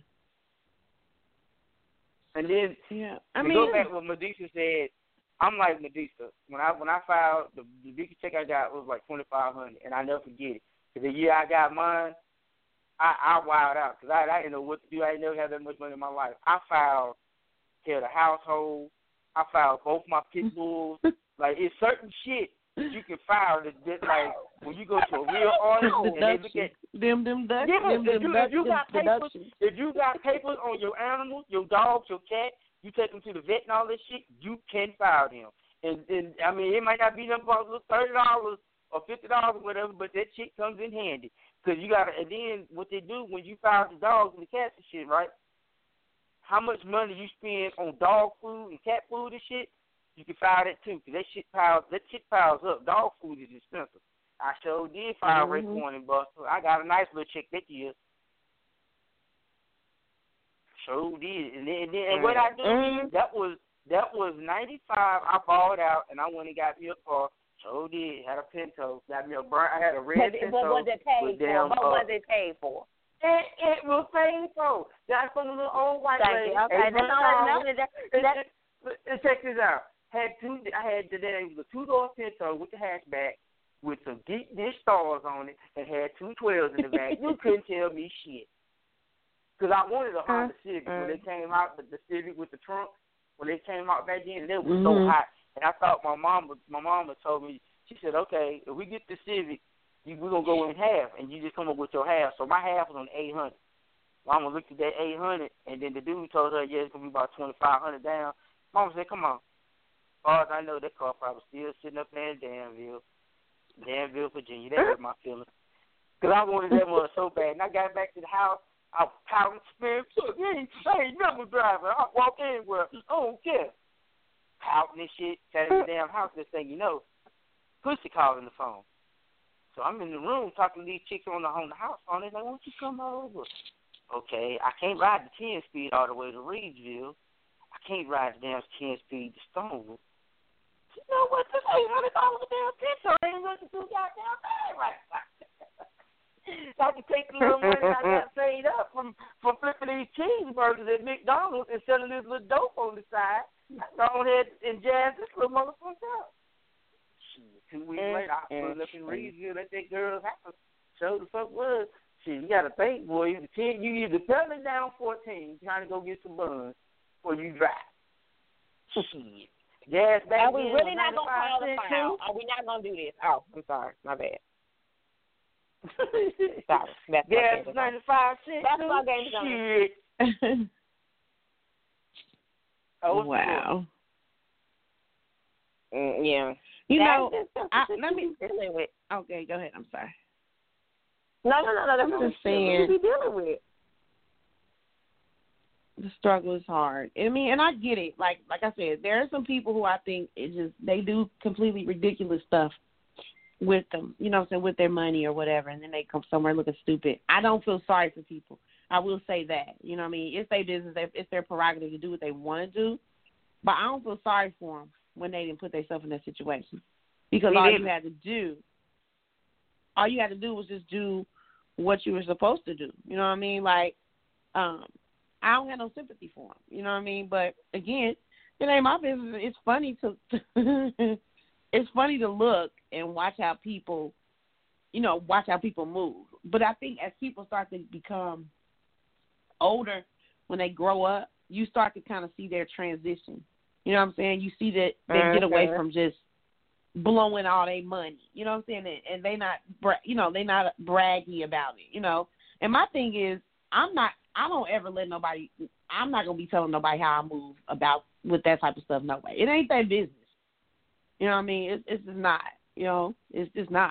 And then Yeah. I to mean, go back to what Medusa said, I'm like Medusa. When I when I filed, the, the biggest check I got was like twenty five hundred, and I never forget it. Cause the year I got mine, I I wilded out because I I didn't know what to do. I never had that much money in my life. I filed head of household. I filed both my pit bulls. Like it's certain shit that you can file that, that like when you go to a real artist and they look at them them ducks. yeah, them, if them you, ducks, if you got them papers, deductions. if you got papers on your animals, your dogs, your cat, you take them to the vet and all this shit, you can file them. And, and I mean, it might not be them about thirty dollars or fifty dollars or whatever, but that shit comes in handy. Because you got to, and then what they do when you file the dogs and the cats and shit, right? How much money you spend on dog food and cat food and shit, you can file that too. Because that shit piles, that shit piles up. Dog food is expensive. I sure did file Mm-hmm. Raekwon and Buster. I got a nice little check that year. Sure did. And then, and, then, and what I do, Mm-hmm. that was that was ninety-five. I balled out, and I went and got me a car. Sure did. Had a Pinto. Got me a burn. I had a red But Pinto. what was it paid with for? damn, What uh, was it paid for? It, it was paid for. Got from the little old white Thank lady. you. Okay, that's all I know. That, And, that, and, and check this out. Had two. I had the it was a two door Pinto with the hatchback with some deep dish stars on it, and had two twelves in the back. You couldn't tell me shit. Cause I wanted a Honda Civic when they came out, the, the Civic with the trunk. When they came out back then, they was so Mhm. hot, and I thought my mom, my mama told me. She said, "Okay, if we get the Civic, you, we're gonna go in half, and you just come up with your half." So my half was on eight hundred. Mama looked at that eight hundred, and then the dude told her, "Yeah, it's gonna be about twenty five hundred down." Mama said, "Come on." As far as I know, that car probably still sitting up there in Danville, Danville, Virginia. That hurt my feelings. Because I wanted that one so bad. And I got back to the house, I was pouting, man, look, you ain't, I ain't never driving. I walk anywhere. I don't care. Pouting and shit, sat in the damn house. This thing, you know, Pussy calling the phone. So I'm in the room talking to these chicks on the on the house phone. They're like, won't you come over? Okay, I can't ride the ten speed all the way to Reedsville. I can't ride the damn ten speed to Stonewood. You know what? This eight hundred dollars a damn picture ain't nothing too goddamn bad right now. So I can take the little money I got saved up from, from flipping these cheeseburgers at McDonald's and selling this little dope on the side. Go ahead and jazz this little motherfucker up. Shit, two weeks mm, later, I pulled up in Reedsville at that girl's house. Show the fuck was. Shit, you got to think, boy. You, you either pedaling down fourteen trying to go get some buns or you drive. Shit. Gas back. Are we really not going to call the file? Are we not going to do this? Oh, I'm sorry. My bad. Sorry. That's gas ninety-five cents. That's my game Shit. Oh, wow. Mm, yeah. You that's know, just I, let me. Dealing with. Okay, go ahead. I'm sorry. No, no, no, no. That's I'm what just saying. we be dealing with. The struggle is hard. I mean, and I get it. Like, like I said, there are some people who I think it just they do completely ridiculous stuff with them. You know what I'm saying, with their money or whatever, and then they come somewhere looking stupid. I don't feel sorry for people. I will say that. You know what I mean? It's their business. It's their prerogative to do what they want to do. But I don't feel sorry for them when they didn't put themselves in that situation. Because Me all neither. you had to do, all you had to do was just do what you were supposed to do. You know what I mean? Like, um, I don't have no sympathy for them. You know what I mean? But again, it ain't my business. It's funny to, it's funny to look and watch how people, you know, watch how people move. But I think as people start to become older, when they grow up, you start to kind of see their transition. You know what I'm saying? You see that they mm-hmm. get away from just blowing all their money. You know what I'm saying? And, and they not, bra- you know, they not braggy about it. You know. And my thing is, I'm not. I don't ever let nobody. I'm not gonna be telling nobody how I move about with that type of stuff. No way. It ain't their business. You know what I mean? It's it's just not. You know, it's just not.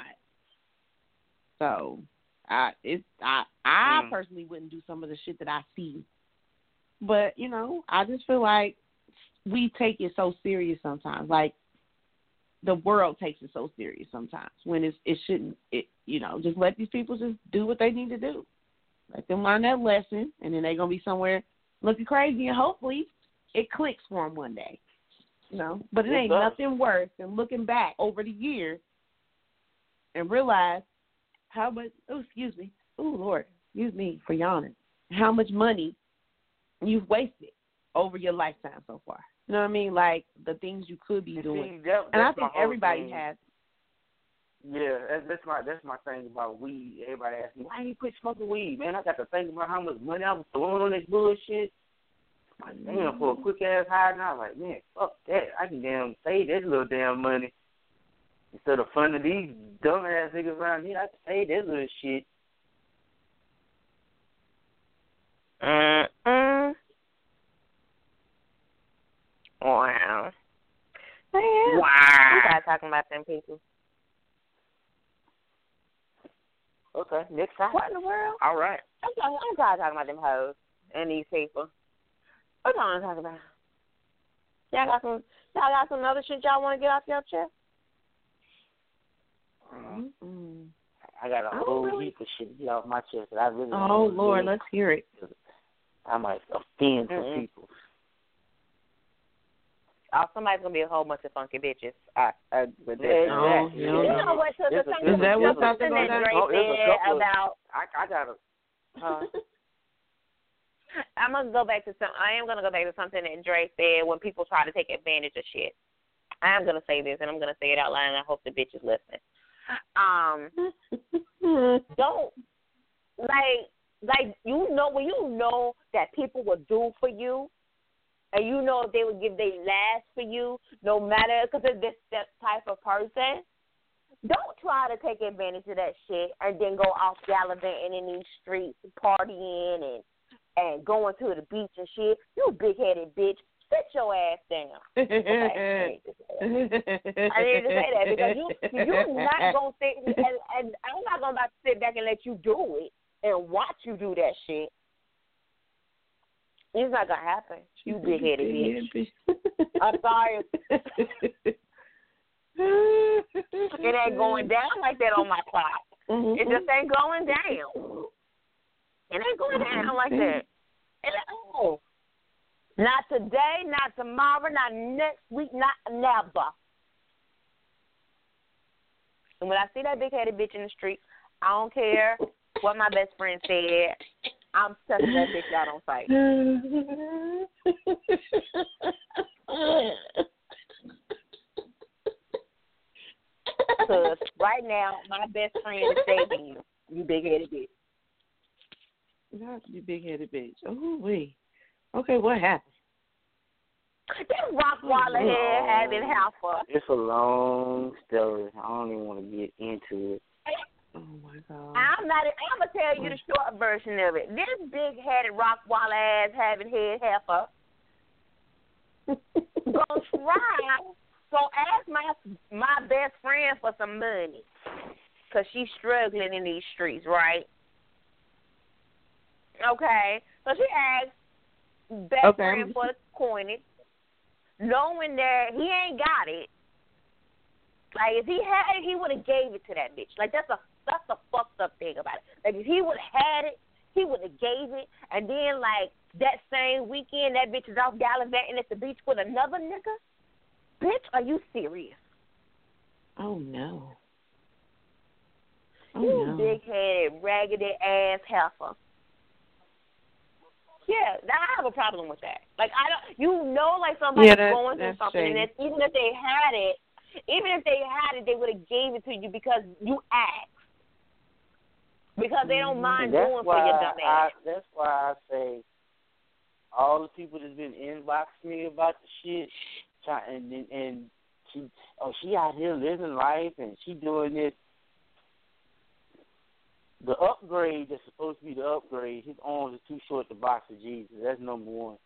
So, I it's I I Mm. personally wouldn't do some of the shit that I see. But you know, I just feel like we take it so serious sometimes. Like the world takes it so serious sometimes when it's it shouldn't. It you know just let these people just do what they need to do. Let them learn that lesson, and then they're going to be somewhere looking crazy, and hopefully it clicks for them one day. You know, but it, It ain't does. nothing worse than looking back over the years and realize how much, oh, excuse me, oh, Lord, excuse me for yawning, how much money you've wasted over your lifetime so far. You know what I mean? Like the things you could be And doing. see, that, And I that's my think whole everybody thing. has. Yeah, that's, that's my that's my thing about weed. Everybody asks me, why you quit smoking weed, man? I got to think about how much money I was throwing on this bullshit. Like, damn, for a quick ass high, and I was like, man, fuck that. I can damn save that little damn money instead of funding these dumb ass niggas around here. I can save that little shit. Mm-mm. Wow. Man, Wow. I'm tired of talking about them people. Okay, next time. What in the world? All right. I'm, I'm, I'm tired of talking about them hoes and these people. What y'all want to talk about? Y'all got some, y'all got some other shit y'all want to get off your chest? Mm-hmm. I got a Oh, whole really? heap of shit to get off my chest that I really don't Oh, wanna Lord, do. let's hear it. I might offend some Mm-mm. people. Oh, somebody's gonna be a whole bunch of funky bitches. I, I with this. Yeah, Oh, exactly. you You know. know what? So There's the a- thing there's Is that a- what's there's a- about to go that down? Dre Oh, there's a said couple of- about. I, I got a. Huh? I'm gonna go back to some. I am gonna go back to something that Dre said when people try to take advantage of shit. I am gonna say this, and I'm gonna say it out loud, and I hope the bitch is listening. Um, don't like like you know when you know that people will do for you, and you know if they would give their last for you, no matter because they're this that type of person. Don't try to take advantage of that shit and then go off gallivanting in these streets, partying and and going to the beach and shit. You big headed bitch. Sit your ass down. Okay. I need to say that because you you're not gonna sit and, and I'm not gonna about to sit back and let you do it and watch you do that shit. It's not gonna happen. You big headed bitch. I'm sorry. It ain't going down like that on my clock. Mm-hmm. It just ain't going down. It ain't going down like that. It ain't. Not today, not tomorrow, not next week, not never. And when I see that big-headed bitch in the street, I don't care what my best friend said. I'm touching that bitch out on sight. Because right now, my best friend is saving you, you big-headed bitch. Not you big-headed bitch. Oh, wait. Okay, what happened? That rock waller head having half It's a long story. I don't even want to get into it. Oh, my God. I'm not. I'm gonna tell you the short version of it. This big-headed rock waller ass having head heifer gonna try. Gonna ask my my best friend for some money, cause she's struggling in these streets, right? Okay, so she asked best Okay. friend for the coinage, knowing that he ain't got it. Like if he had it, he would have gave it to that bitch. Like that's a that's the fucked up thing about it. Like if he would have had it, he would have gave it, and then like that same weekend, that bitch is off gallivanting at the beach with another nigga. Bitch, are you serious? Oh, no. Oh, You no. big-headed, raggedy ass heifer. Yeah, I have a problem with that. Like I don't, you know, like somebody's Yeah, that's- going through that's something, shady. and it's, even if they had it, even if they had it, they would have gave it to you because you asked. Because they don't mind That's doing why for your dumb I, ass. that's why I say all the people that's been inboxing me about the shit, try, and and and she, oh, she out here living life and she doing this. The upgrade that's supposed to be the upgrade, his arms are too short to box with Jesus. That's number one.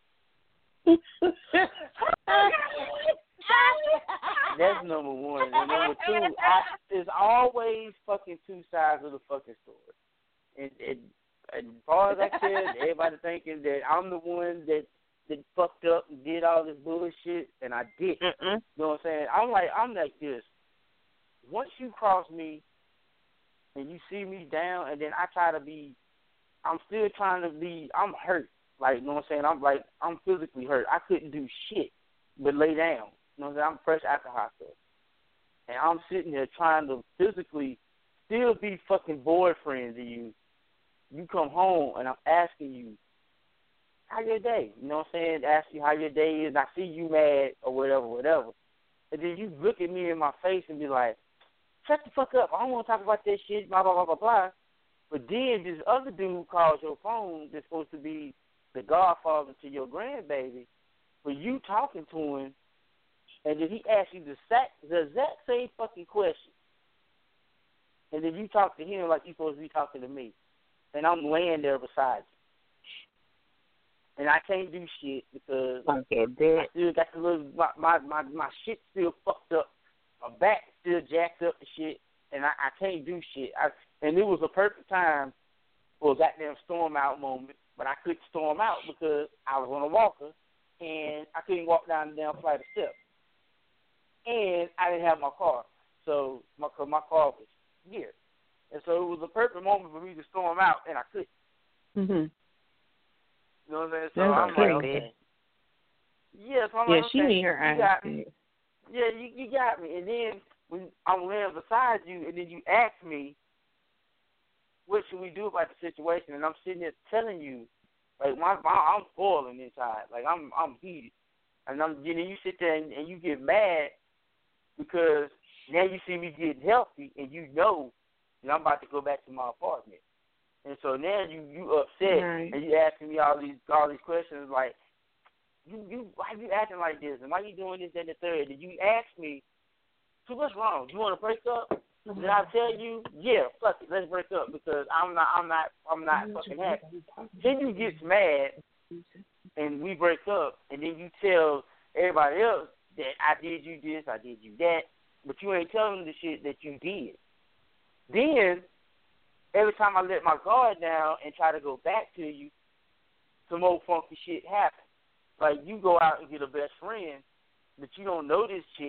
That's number one. And number two, I, there's always fucking two sides of the fucking story. And, and, and as far as I can, everybody thinking that I'm the one that that fucked up and did all this bullshit, and I did. Mm-mm. You know what I'm saying? I'm like, I'm like this. Once you cross me and you see me down, and then I try to be, I'm still trying to be, I'm hurt. Like, you know what I'm saying? I'm like, I'm physically hurt. I couldn't do shit but lay down. You know what I'm saying? I'm fresh out the hospital. And I'm sitting there trying to physically still be fucking boyfriend to you. You come home, and I'm asking you, how your day? You know what I'm saying? Ask you how your day is, and I see you mad or whatever, whatever. And then you look at me in my face and be like, shut the fuck up. I don't want to talk about that shit, blah, blah, blah, blah, blah. But then this other dude calls your phone that's supposed to be the godfather to your grandbaby, but you talking to him, and then he asks you the exact, the exact same fucking question. And then you talk to him like you're supposed to be talking to me. And I'm laying there beside you. And I can't do shit because Okay, I still got the little, my, my, my, my shit still fucked up. My back still jacked up and shit. And I, I can't do shit. I, and it was a perfect time for a goddamn storm out moment. But I couldn't storm out because I was on a walker. And I couldn't walk down the damn flight of steps. And I didn't have my car. So my, cause my car was geared. And so it was a perfect moment for me to storm out, and I couldn't. Mm-hmm. You know what I'm saying? So That's I'm crazy. like, okay. Yeah, so I'm Yeah, like, she okay, need her you eyes. got me. Yeah, you, you got me. And then when I'm laying beside you, and then you ask me, what should we do about the situation? And I'm sitting there telling you, like, my, my I'm boiling inside. Like, I'm I'm heated. And I'm, you know, you sit there and, and you get mad because now you see me getting healthy, and you know that I'm about to go back to my apartment. And so now you you upset, Right. and you asking me all these all these questions like, you you why you acting like this, and why you doing this, that, and the third? And you ask me, so what's wrong? You want to break up? Did I tell you? Yeah, fuck it, let's break up because I'm not I'm not I'm not fucking happy. Then you get mad, and we break up, and then you tell everybody else that I did you this, I did you that, but you ain't telling them the shit that you did. Then, every time I let my guard down and try to go back to you, some old funky shit happens. Like, you go out and get a best friend, but you don't know this chick,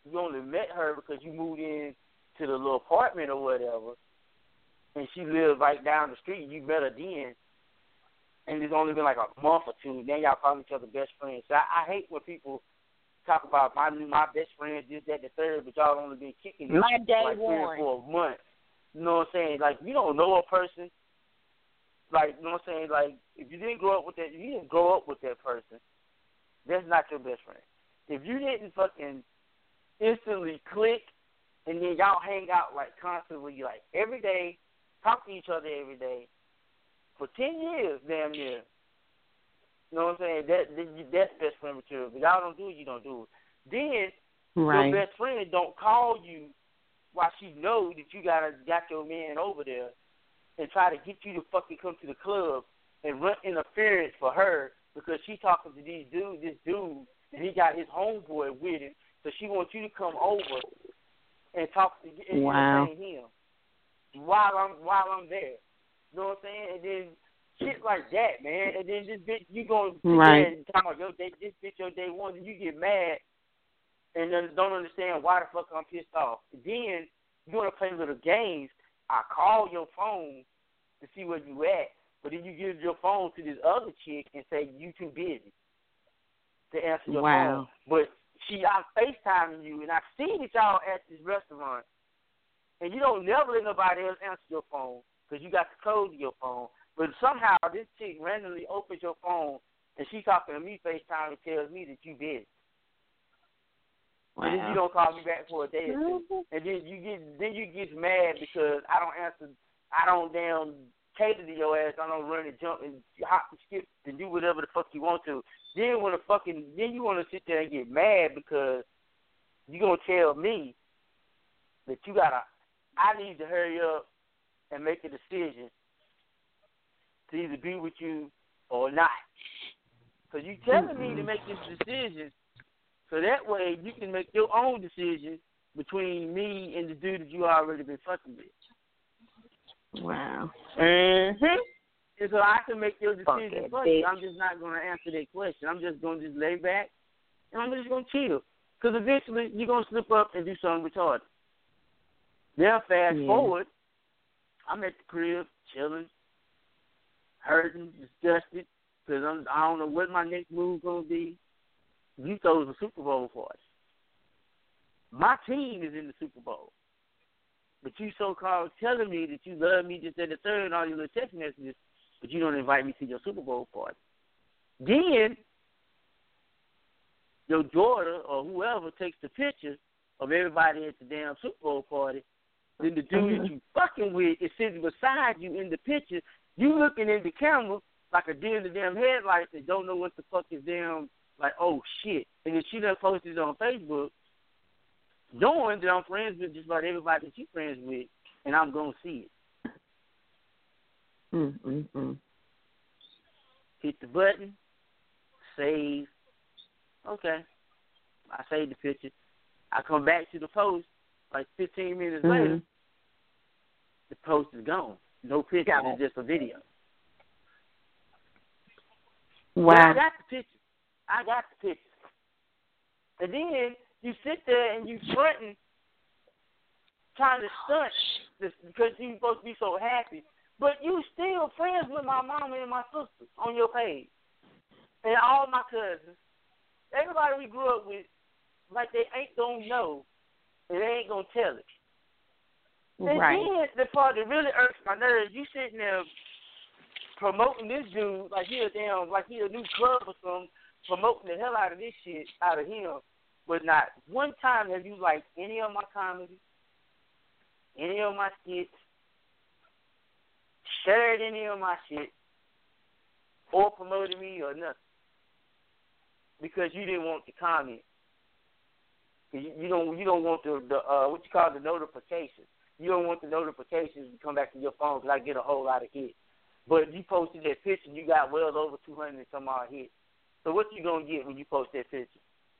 you only met her because you moved in to the little apartment or whatever, and she lived right down the street. You met her then, and it's only been like a month or two. Then y'all call each other best friends. So I, I hate when people talk about my my best friend, this, that, the third, but y'all only been kicking it My day like three or one. four months. You know what I'm saying? Like, you don't know a person. Like, you know what I'm saying? Like, if you didn't grow up with that, if you didn't grow up with that person, that's not your best friend. If you didn't fucking instantly click and then y'all hang out, like, constantly, like, every day, talk to each other every day, for ten years, damn near. You know what I'm saying? That, that That's best friend material. If y'all don't do it, you don't do it. Then, Right. your best friend don't call you while she knows that you got a, got your man over there and try to get you to fucking come to the club and run interference for her because she talking to these dudes, this dude, and he got his homeboy with him, so she wants you to come over and talk to and Wow. entertain him while I'm while I'm there. You know what I'm saying? And then shit like that, man. And then this bitch, you going to Right. and talk about your day, this bitch your day one, and you get mad and then don't understand why the fuck I'm pissed off. And then you want to play little games. I call your phone to see where you at, but then you give your phone to this other chick and say you too busy to answer your Wow. phone. But she out FaceTiming you, and I see that y'all at this restaurant, and you don't never let nobody else answer your phone because you got the code to your phone. But somehow this chick randomly opens your phone, and she talking to me FaceTime and tells me that you busy. Wow. And then you don't call me back for a day or two. And then you get then you get mad because I don't answer, I don't damn cater to your ass. I don't run and jump and hop and skip and do whatever the fuck you want to. Then when the fucking then you want to sit there and get mad because you gonna tell me that you gotta, I need to hurry up and make a decision to either be with you or not. Because you telling me to make this decision. So that way you can make your own decision between me and the dude that you already been fucking with. Wow. Mm-hmm. And so I can make your decision Fucking for you. bitch. I'm just not going to answer that question. I'm just going to just lay back and I'm just going to chill. Because eventually you're going to slip up and do something retarded. Then fast Yeah. forward, I'm at the crib, chilling, hurting, disgusted, because I'm, I don't know what my next move going to be. You throw the Super Bowl for us. My team is in the Super Bowl. But you so-called telling me that you love me just at the third and all your little text messages, but you don't invite me to your Super Bowl party. Then your daughter or whoever takes the picture of everybody at the damn Super Bowl party, then the dude Mm-hmm. that you fucking with is sitting beside you in the picture. You looking in the camera like a deer in the damn headlights and don't know what the fuck is damn, like, oh, shit. And then she done posted it on Facebook, knowing that I'm friends with just about everybody that she's friends with, and I'm going to see it. Mm-mm-mm. Hit the button, save. Okay. I save the picture. I come back to the post like fifteen minutes Mm-hmm. later. The post is gone. No picture. It's just a video. But I Wow. got the picture. I got the picture. And then you sit there and you fronting, trying to stunt this, because you're supposed to be so happy. But you still friends with my mama and my sister on your page. And all my cousins. Everybody we grew up with, like they ain't gonna know, and they ain't gonna tell it. And Right. then the part that really irks my nerves, you sitting there promoting this dude like he a damn, like he a new club or something, promoting the hell out of this shit out of him. But not one time have you liked any of my comedy, any of my skits, shared any of my shit, or promoted me or nothing. Because you didn't want the comment. You, you don't you don't want the, the uh, what you call the notifications. You don't want the notifications to come back to your phone because I get a whole lot of hits. But you posted that picture, you got well over two hundred and some odd hits. So what you going to get when you post that picture?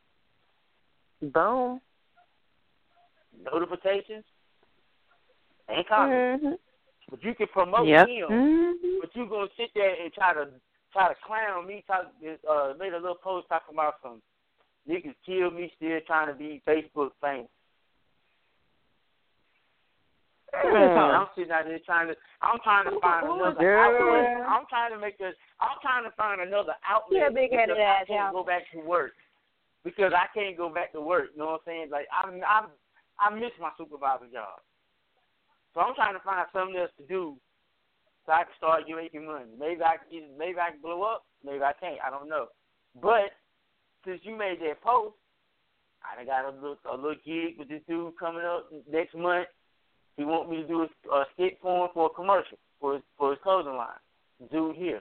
Boom. Notifications and comments. Mm-hmm. But you can promote Yep. him, Mm-hmm. but you're going to sit there and try to try to clown me, talk, uh, made a little post talking about some niggas kill me still trying to be Facebook famous. Mm. I'm sitting out here trying to. I'm trying to find another outlet. I'm trying to make a. I'm trying to find another outlet. You're a big-headed ass. I can't go back to work because I can't go back to work. You know what I'm saying? Like I'm, I'm, I miss my supervisor job. So I'm trying to find something else to do so I can start making money. Maybe I can. Get, maybe I can blow up. Maybe I can't. I don't know. But since you made that post, I done got a little, a little gig with this dude coming up next month. He want me to do a, a skit for him for a commercial for his, for his clothing line. Dude here.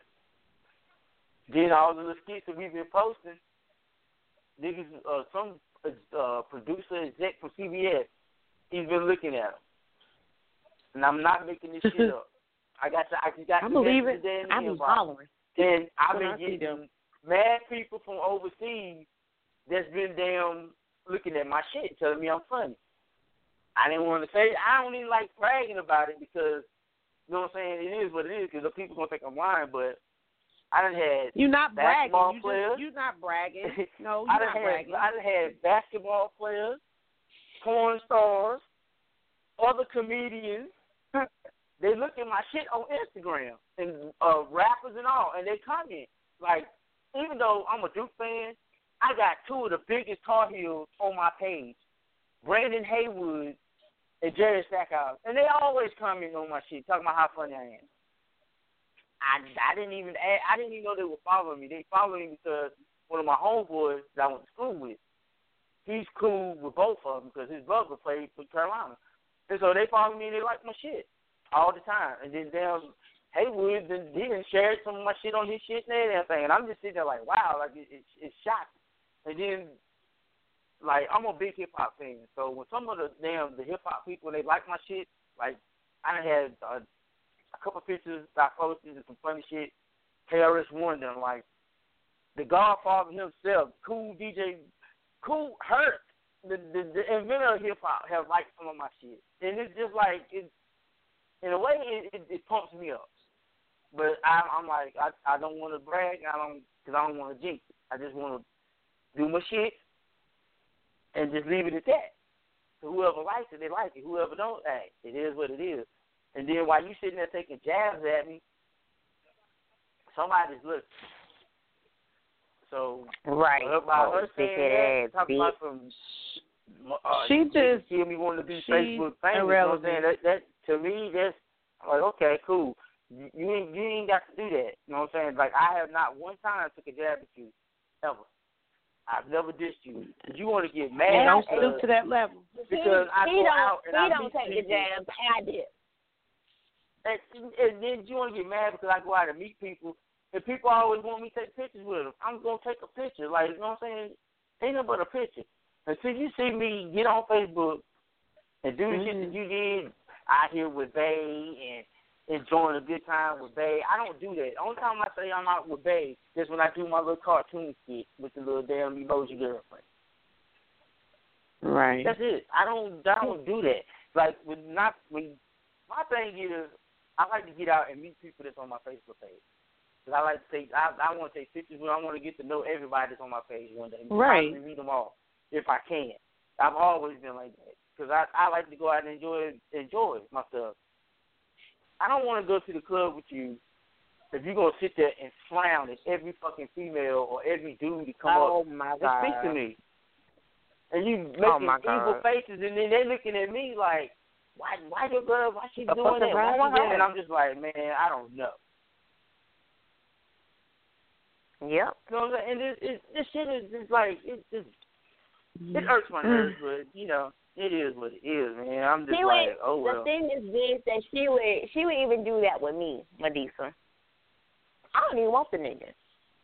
Then all the little skits that we've been posting, niggas, uh, some uh, producer exec from C B S, he's been looking at them. And I'm not making this shit up. I got to, I got I to believe it. I'm just hollering. And I've When I been see getting them. mad people from overseas that's been damn looking at my shit, telling me I'm funny. I didn't want to say, I don't even like bragging about it because, you know what I'm saying, it is what it is because the people going to think I'm lying, but I done had You're not bragging. basketball You players. just, you're not bragging. No, I you're done not had, bragging. I done had basketball players, porn stars, other comedians. They look at my shit on Instagram and uh, rappers and all, and they comment. Like, even though I'm a Duke fan, I got two of the biggest Tar Heels on my page, Brandon Haywood and Jerry Stackhouse, and they always comment on my shit, talking about how funny I am. I, I didn't even I didn't even know they were following me. They followed me because one of my homeboys that I went to school with, he's cool with both of them because his brother played for Carolina, and so they follow me and they like my shit all the time. And then down Haywood, then he done shared some of my shit on his shit and everything, and I'm just sitting there like, wow, like it, it, it's shocking. And then, like, I'm a big hip hop fan, so when some of the damn the hip hop people they like my shit, like I done had uh, a couple pictures that I posted and some funny shit. K R S One done like the Godfather himself, Cool D J, Cool Hurt, the the, the inventor of hip hop, have liked some of my shit, and it's just like it. In a way, it, it, it pumps me up. But I, I'm like, I, I don't want to brag. I don't, because I don't want to jinx it. I just want to do my shit and just leave it at that. So whoever likes it, they like it. Whoever don't, hey, it is what it is. And then while you sitting there taking jabs at me, somebody's looking. So right, her, by oh, her saying that, talking about some, uh, she just kill me wanting to be she's Facebook famous. irrelevant. You know what I'm saying? That, that to me, that's like okay, cool. You, you ain't you ain't got to do that. You know what I'm saying? Like I have not one time took a jab at you, ever. I've never dissed you. You want to get mad? And don't because, stoop to that level. because I he go don't, out and he I don't meet take the people. jabs. I did. And, and then you want to get mad because I go out and meet people, and people always want me to take pictures with them. I'm going to take a picture. Like, you know what I'm saying? Ain't nothing but a picture. Until you see me get on Facebook and do the mm-hmm. shit that you did out here with Bae and enjoying a good time with Bae, I don't do that. The only time I say I'm out with Bae is when I do my little cartoon skit with the little damn emoji girlfriend. Right. That's it. I don't, I don't do that. Like, when not when my thing is, I like to get out and meet people that's on my Facebook page. Cause I like to take, I, I want to take pictures with. I want to get to know everybody that's on my page one day. Right. I meet them all if I can. I've always been like that because I, I like to go out and enjoy enjoy myself. I don't want to go to the club with you if you're gonna sit there and frown at every fucking female or every dude that come oh up my and God. speak to me. And you making Oh my evil God. faces, and then they looking at me like, why, why your girl, why she The doing fuck that? is Why wrong she with doing her? And I'm just like, man, I don't know. Yep. You know what I'm saying? And it, it, this shit is just like, it just, it hurts my nerves, but, you know, it is what it is, man. I'm just She like, would, oh, well. the thing is this, that she would, she would even do that with me, Medusa. I don't even want the nigga.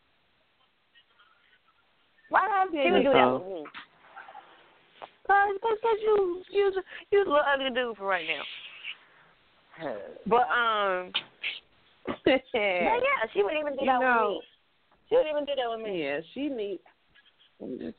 Why not She would do that with me. Cause, cause, cause you, you, you a little ugly dude for right now. But um, but yeah, she would even do You that know, with me. She would even do that with me. Yeah, she needs.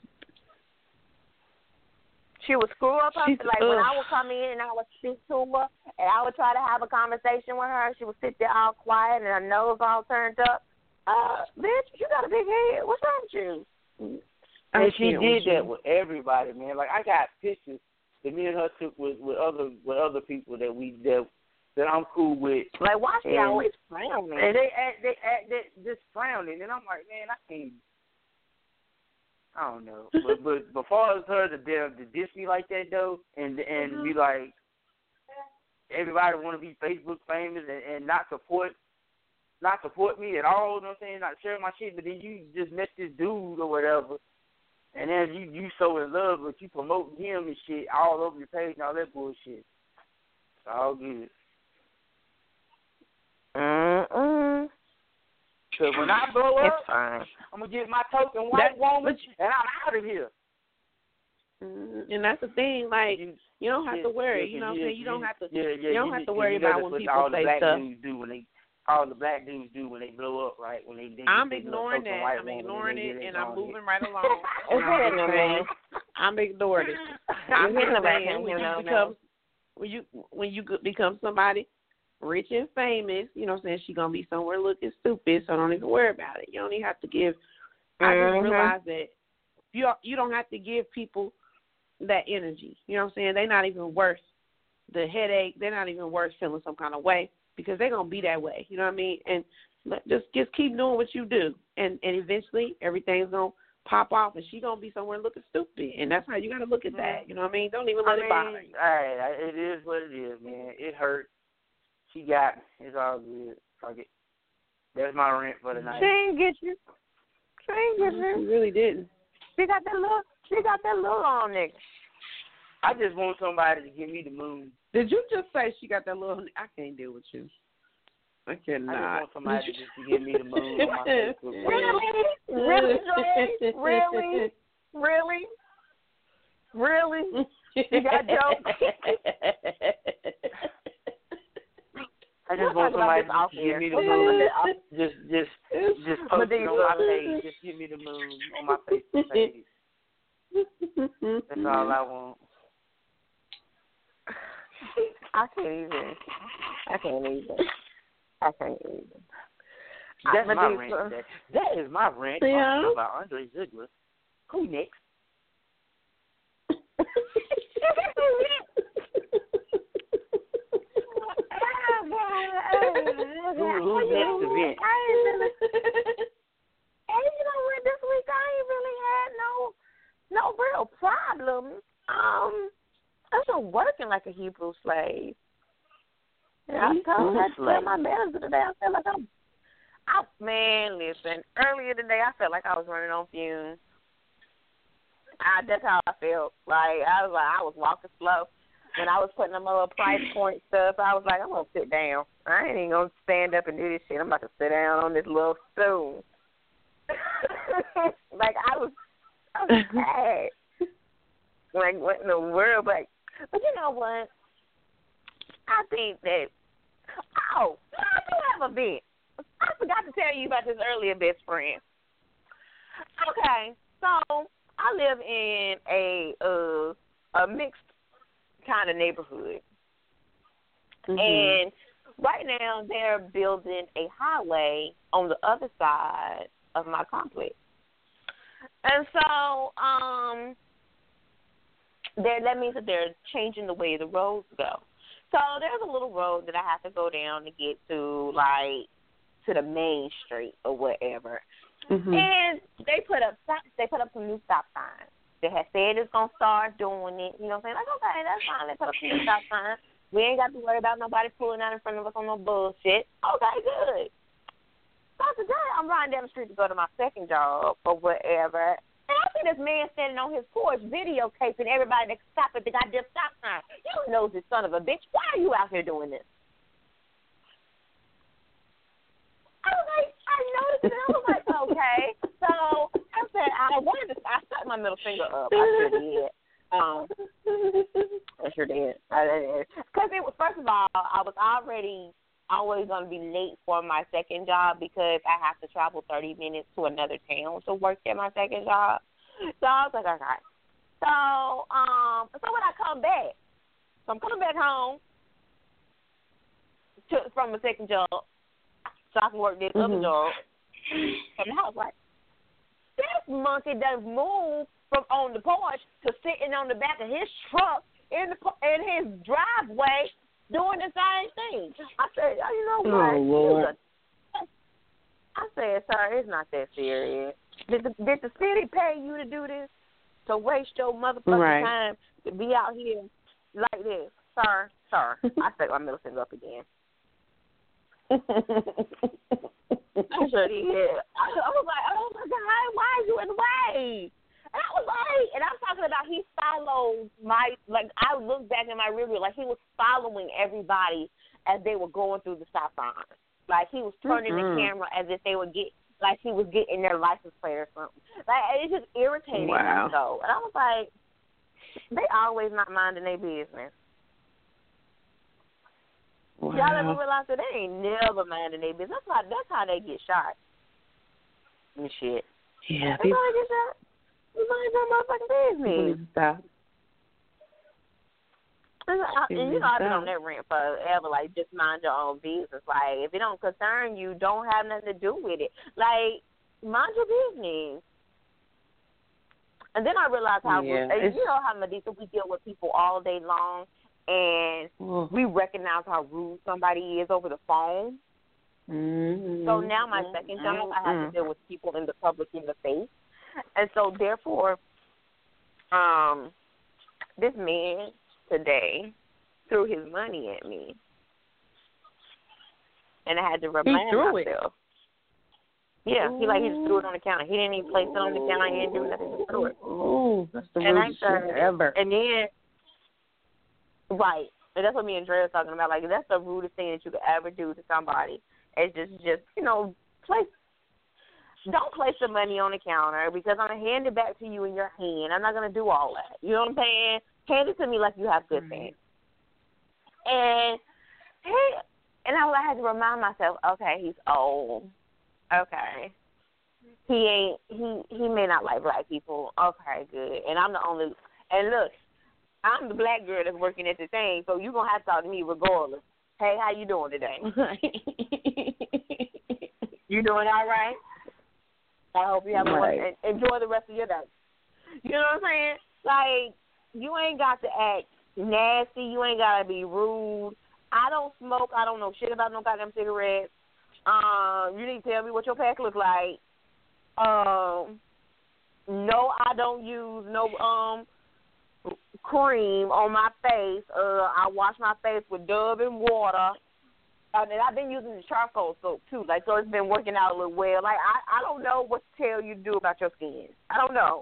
She would screw up her, She's- like when ugh. I would come in and I would speak to her and I would try to have a conversation with her. She would sit there all quiet and her nose all turned up. Uh, bitch, you got a big head. What's wrong with you? I And she can't did with that you. with everybody, man. Like I got pictures that me and her took with, with other with other people that we that that I'm cool with. Like, why she And- always frowning? And they act, they act, they just frowning, and I'm like, man, I can't. I don't know, but but but far as her to to to diss me like that though, and and Mm-hmm. be like, everybody want to be Facebook famous and, and not support, not support me at all. You know what I'm saying? Not share my shit, but then you just met this dude or whatever, and then you you so in love, but you promoting him and shit all over your page and all that bullshit. It's all good. Mm-mm. Cause when I blow It's up, fine. I'm gonna get my token white That- woman, but you- and I'm out of here. Mhm. And that's the thing. Like, You, you don't have yeah, to worry. yeah, You know what I'm yeah, saying? You don't yeah, have to. Yeah, yeah, you don't you have just- to worry you know about that's when what people all the say black stuff. dudes do when they, all the black dudes do when they blow up, right? When they, they I'm they do a ignoring token that. white I'm woman ignoring and they it, get and it I'm on moving it. right along. It's And I'm hitting just them, saying, man. I'm ignoring it. You're I'm hitting just them back saying in when here, you though, become man. when you when you could become somebody rich and famous, you know what I'm saying, she gonna be somewhere looking stupid, so don't even worry about it. You don't even have to give I Mhm. just realized that you you don't have to give people that energy. You know what I'm saying? They're not even worth the headache. They're not even worth feeling some kind of way because they're gonna be that way. You know what I mean? And let, just just keep doing what you do, and and eventually everything's gonna pop off, and she gonna be somewhere looking stupid. And that's how you gotta look at that. You know what I mean? Don't even I let mean, it bother you. hey, it is what it is, man. It hurt. She got me. It's all good. Fuck it. That's my rent for the She night. ain't get you. She ain't get You you. really didn't. She got that little. She got that little on nigga. I just want somebody to give me the moon. Did you just say she got that little? I can't deal with you. I I just cannot. want somebody to just to give me the moon on my Facebook. Really? Really, Dre? Really? Really? Really? You got jokes? I just We'll want talk about somebody this off to give here. me the We'll talk about moon. that off- Just, just, just post it on my page. Just give me the moon on my Facebook page. That's all I want. I can't even. I can't even. I can't even. That's I- my but rant. these- That, that is my rant. Yeah. Talking about Andre Ziegler. Who next? Who, who's next to vent? I ain't really, and you know what? This week I ain't really had no, no real problems. Um, I've been working like a Hebrew slave. And I told I tell my manager today. I feel like I'm. I, man, listen. Earlier today, I felt like I was running on fumes. I, that's how I felt. Like I was like I was walking slow. When I was putting them little price point stuff, I was like, I'm gonna sit down. I ain't even gonna stand up and do this shit. I'm about to sit down on this little stool. Like I was, I was sad. Like what in the world? But but you know what? I think that. Oh, I do have a bit. I forgot to tell you about this earlier, best friend. Okay, so I live in a uh, a mixed kind of neighborhood, Mhm. and right now they're building a highway on the other side of my complex, and so um, there that means that they're changing the way the roads go. So there's a little road that I have to go down to get to, like, to the main street or whatever. Mhm. And they put up stop, they put up some new stop signs. They had said it's gonna start doing it. You know what I'm saying? Like, okay, that's fine. They put up some new stop signs. We ain't got to worry about nobody pulling out in front of us on no bullshit. Okay, good. So today I'm riding down the street to go to my second job or whatever. And I see this man standing on his porch videotaping everybody that stop at the goddamn stop sign. You nosy son of a bitch. Why are you out here doing this? I was like, I noticed it. And I was like, okay. So I said, I wanted to, I stuck my middle finger up. I sure did. Um, I sure did. Because it was, first of all, I was already always going to be late for my second job because I have to travel thirty minutes to another town to work at my second job. So I was like, okay. So, um, so when I come back, so I'm coming back home to, from my second job so I can work this Mhm. other job from the house, right? this monkey done moved from on the porch to sitting on the back of his truck in the in his driveway doing the same thing. I said, oh, you know what? Oh, Lord. I said, sir, it's not that serious. Did the, did the city pay you to do this? To waste your motherfucking Right. time to be out here like this? Sir, sir. I said my middle finger up again. I sure did. I, I was like, oh my God, why are you in the way? And I was like, and I'm talking about he followed my, like I looked back in my rearview, like he was following everybody as they were going through the stop sign. Like he was turning mm-hmm. the camera as if they would get, like he was getting their license plate or something. Like it just irritated wow. me so. And I was like, they always not minding their business. Wow. Y'all ever realize that they ain't never minding their business? That's how, that's how they get shot and shit. Yeah. That's how they get shot. You mind your motherfucking business. Stop. And, I, and you know I've been on that rant forever. Like, just mind your own business. Like, if it don't concern you, don't have nothing to do with it. Like, mind your business. And then I realized how yeah, you know how Medica, we deal with people all day long, and oh. we recognize how rude somebody is over the phone. Mm-hmm. So now my second job, I have to deal with people in the public in the face. And so, therefore, um, this man today threw his money at me. And I had to remind he threw myself. It. Yeah, he like he just threw it on the counter. He didn't even place it on the counter. He didn't do nothing. He just threw it. Oh, that's the and rudest shit ever. And then, right. And that's what me and Dre was talking about. Like, that's the rudest thing that you could ever do to somebody. It's just, just you know, place. Don't place the money on the counter because I'm going to hand it back to you in your hand. I'm not going to do all that. You know what I'm saying? Hand it to me like you have good things. And hey, and I had to remind myself, okay, he's old. Okay. He ain't, he, he may not like black people. Okay, good. And I'm the only, and look, I'm the black girl that's working at the thing, so you're going to have to talk to me regardless. Hey, how you doing today? You doing all right? I hope you have right. a, enjoy the rest of your day. You know what I'm saying? Like, you ain't got to act nasty. You ain't got to be rude. I don't smoke. I don't know shit about no goddamn cigarettes. Um, you need to tell me what your pack looks like. Um, no, I don't use no um cream on my face. Uh, I wash my face with Dove and water. I mean, I've been using the charcoal soap, too. Like, so it's been working out a little well. Like, I, I don't know what to tell you to do about your skin. I don't know.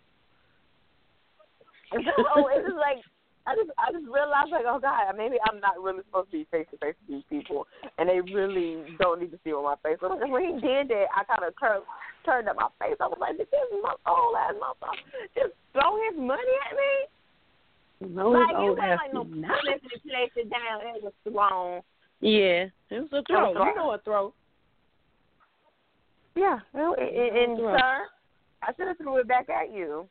And so it's just like, I just I just realized, like, oh, God, maybe I'm not really supposed to be face-to-face with these people, and they really don't need to see on my face. So when he did that, I kind of cur- turned up my face. I was like, this is my old-ass motherfucker. Just throw his money at me? No, like, you ain't like no place to place it down. It was thrown. Yeah, it was a throw. Was you know a throw. Yeah, well, and, and sir, I should have threw it back at you.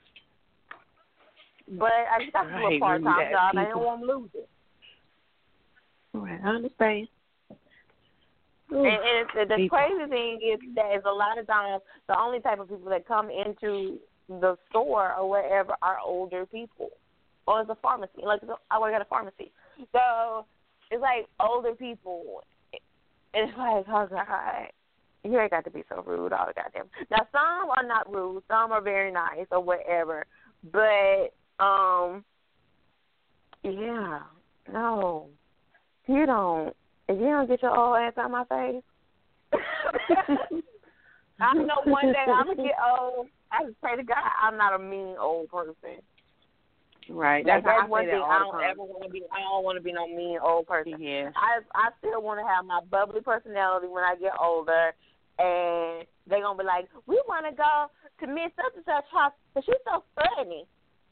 But I just got to do a part-time job. I didn't want to lose it. Right, I understand. Ooh, and, and the people. Crazy thing is that is a lot of times the only type of people that come into the store or wherever are older people. Or it's a pharmacy. Like, I work at a pharmacy. So it's like older people. It's like, oh, God. You ain't got to be so rude all the goddamn. Now, some are not rude. Some are very nice or whatever. But, um, yeah, no. You don't. If you don't get your old ass out my face, I know one day I'm going to get old. I just pray to God I'm not a mean old person. Right. That's, That's that's one thing I don't time. ever want to be. I don't want to be no mean old person. Yeah. I I still want to have my bubbly personality when I get older, and they gonna be like, we want to go to Miss such and such house, but she's so funny.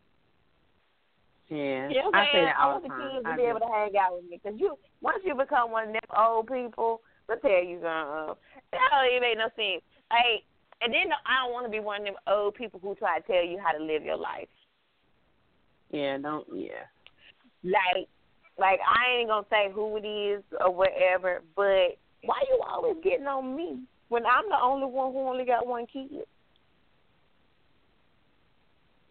Yeah. You know I say that I all want the the time. kids to I be do. able to hang out with me, because you once you become one of them old people, let's tell you something. That don't even make no sense. Like, and then I don't want to be one of them old people who try to tell you how to live your life. Yeah, don't, yeah. Like, like I ain't going to say who it is or whatever, but why you always getting on me when I'm the only one who only got one kid?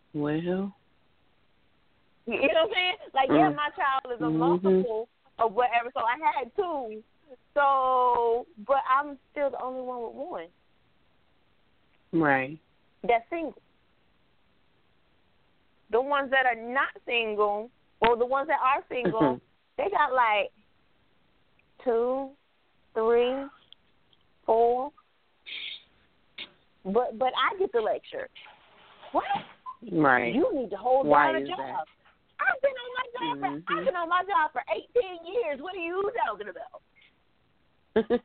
Well. You know what I'm saying? Like, yeah, Mm. my child is a Mhm. multiple of whatever. So I had two. So, but I'm still the only one with one Right. that's single. The ones that are not single, or the ones that are single, they got like two, three, four. But but I get the lecture. What? Right. You need to hold Why down a is job. that? I've been on my job for Mhm. I've been on my job for eighteen years. What are you talking about?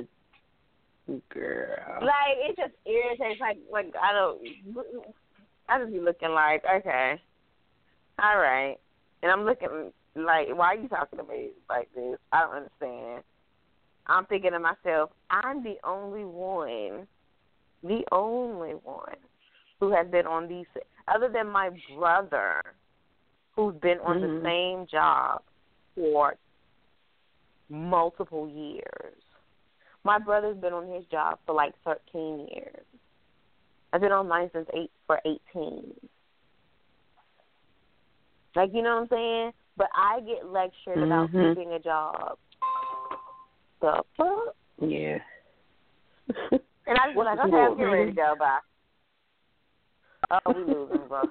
Girl. Like, it just irritates. Like like I don't. I just be looking like, okay, all right, and I'm looking like, why are you talking to me like this? I don't understand. I'm thinking to myself, I'm the only one, the only one who has been on these, other than my brother, who's been on Mhm. the same job for multiple years. My brother's been on his job for like thirteen years. I've been on mine since eight for eighteen. Like, you know what I'm saying? But I get lectured about Mhm. keeping a job. The fuck? Yeah. And I was like, okay, I'm getting ready to go. Bye. Oh, we losing, bro.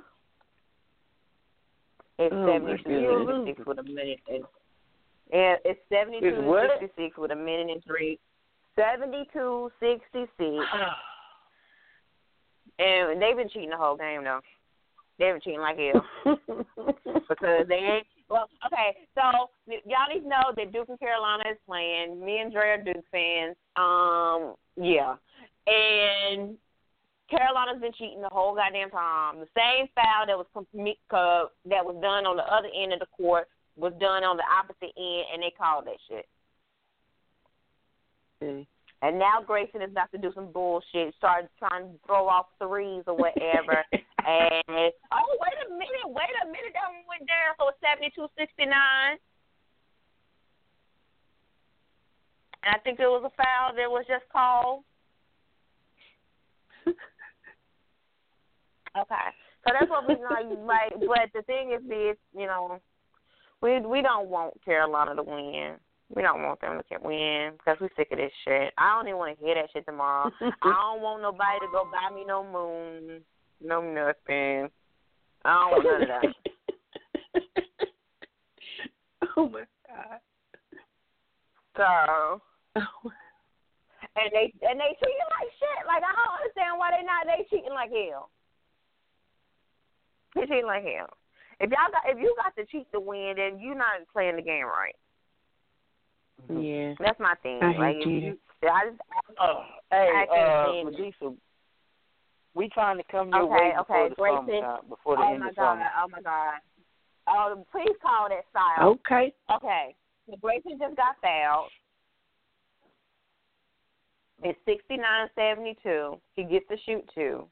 It's Oh, my seventy-two goodness. sixty-six with a minute. And, and it's seventy-two It's what? sixty-six with a minute and three. seventy-two sixty-six. And they've been cheating the whole game, though. They've been cheating like hell. Because they ain't. Well, okay, so y'all need to know that Duke and Carolina is playing. Me and Dre are Duke fans. Um, yeah. And Carolina's been cheating the whole goddamn time. The same foul that was commi- uh, that was done on the other end of the court was done on the opposite end, and they called that shit. Okay. And now Grayson is about to do some bullshit, start trying to throw off threes or whatever. And, oh, wait a minute, wait a minute, that one went down, so it's seventy-two sixty-nine. And I think there was a foul that was just called. Okay. So that's what we like, like, but the thing is this, you know, we we don't want Carolina to win. We don't want them to win because we're sick of this shit. I don't even want to hear that shit tomorrow. I don't want nobody to go buy me no moon, no nothing. I don't want none of that. Oh, my God. So, Oh. and they and they treating like shit. Like, I don't understand why they not. They cheating like hell. They cheating like hell. If y'all got, if you got to cheat to win, then you're not playing the game right. Yeah. That's my thing. I hate like, if cheating. you, I just, Oh, hey, I uh, can't stand it. Medusa, we trying to come your Okay, way okay, before the Grayson. summertime, before the Oh end my of god! summer. Oh my god! Oh, please call that foul. Okay. Okay, so Grayson just got fouled. It's sixty-nine seventy-two. He gets to shoot two.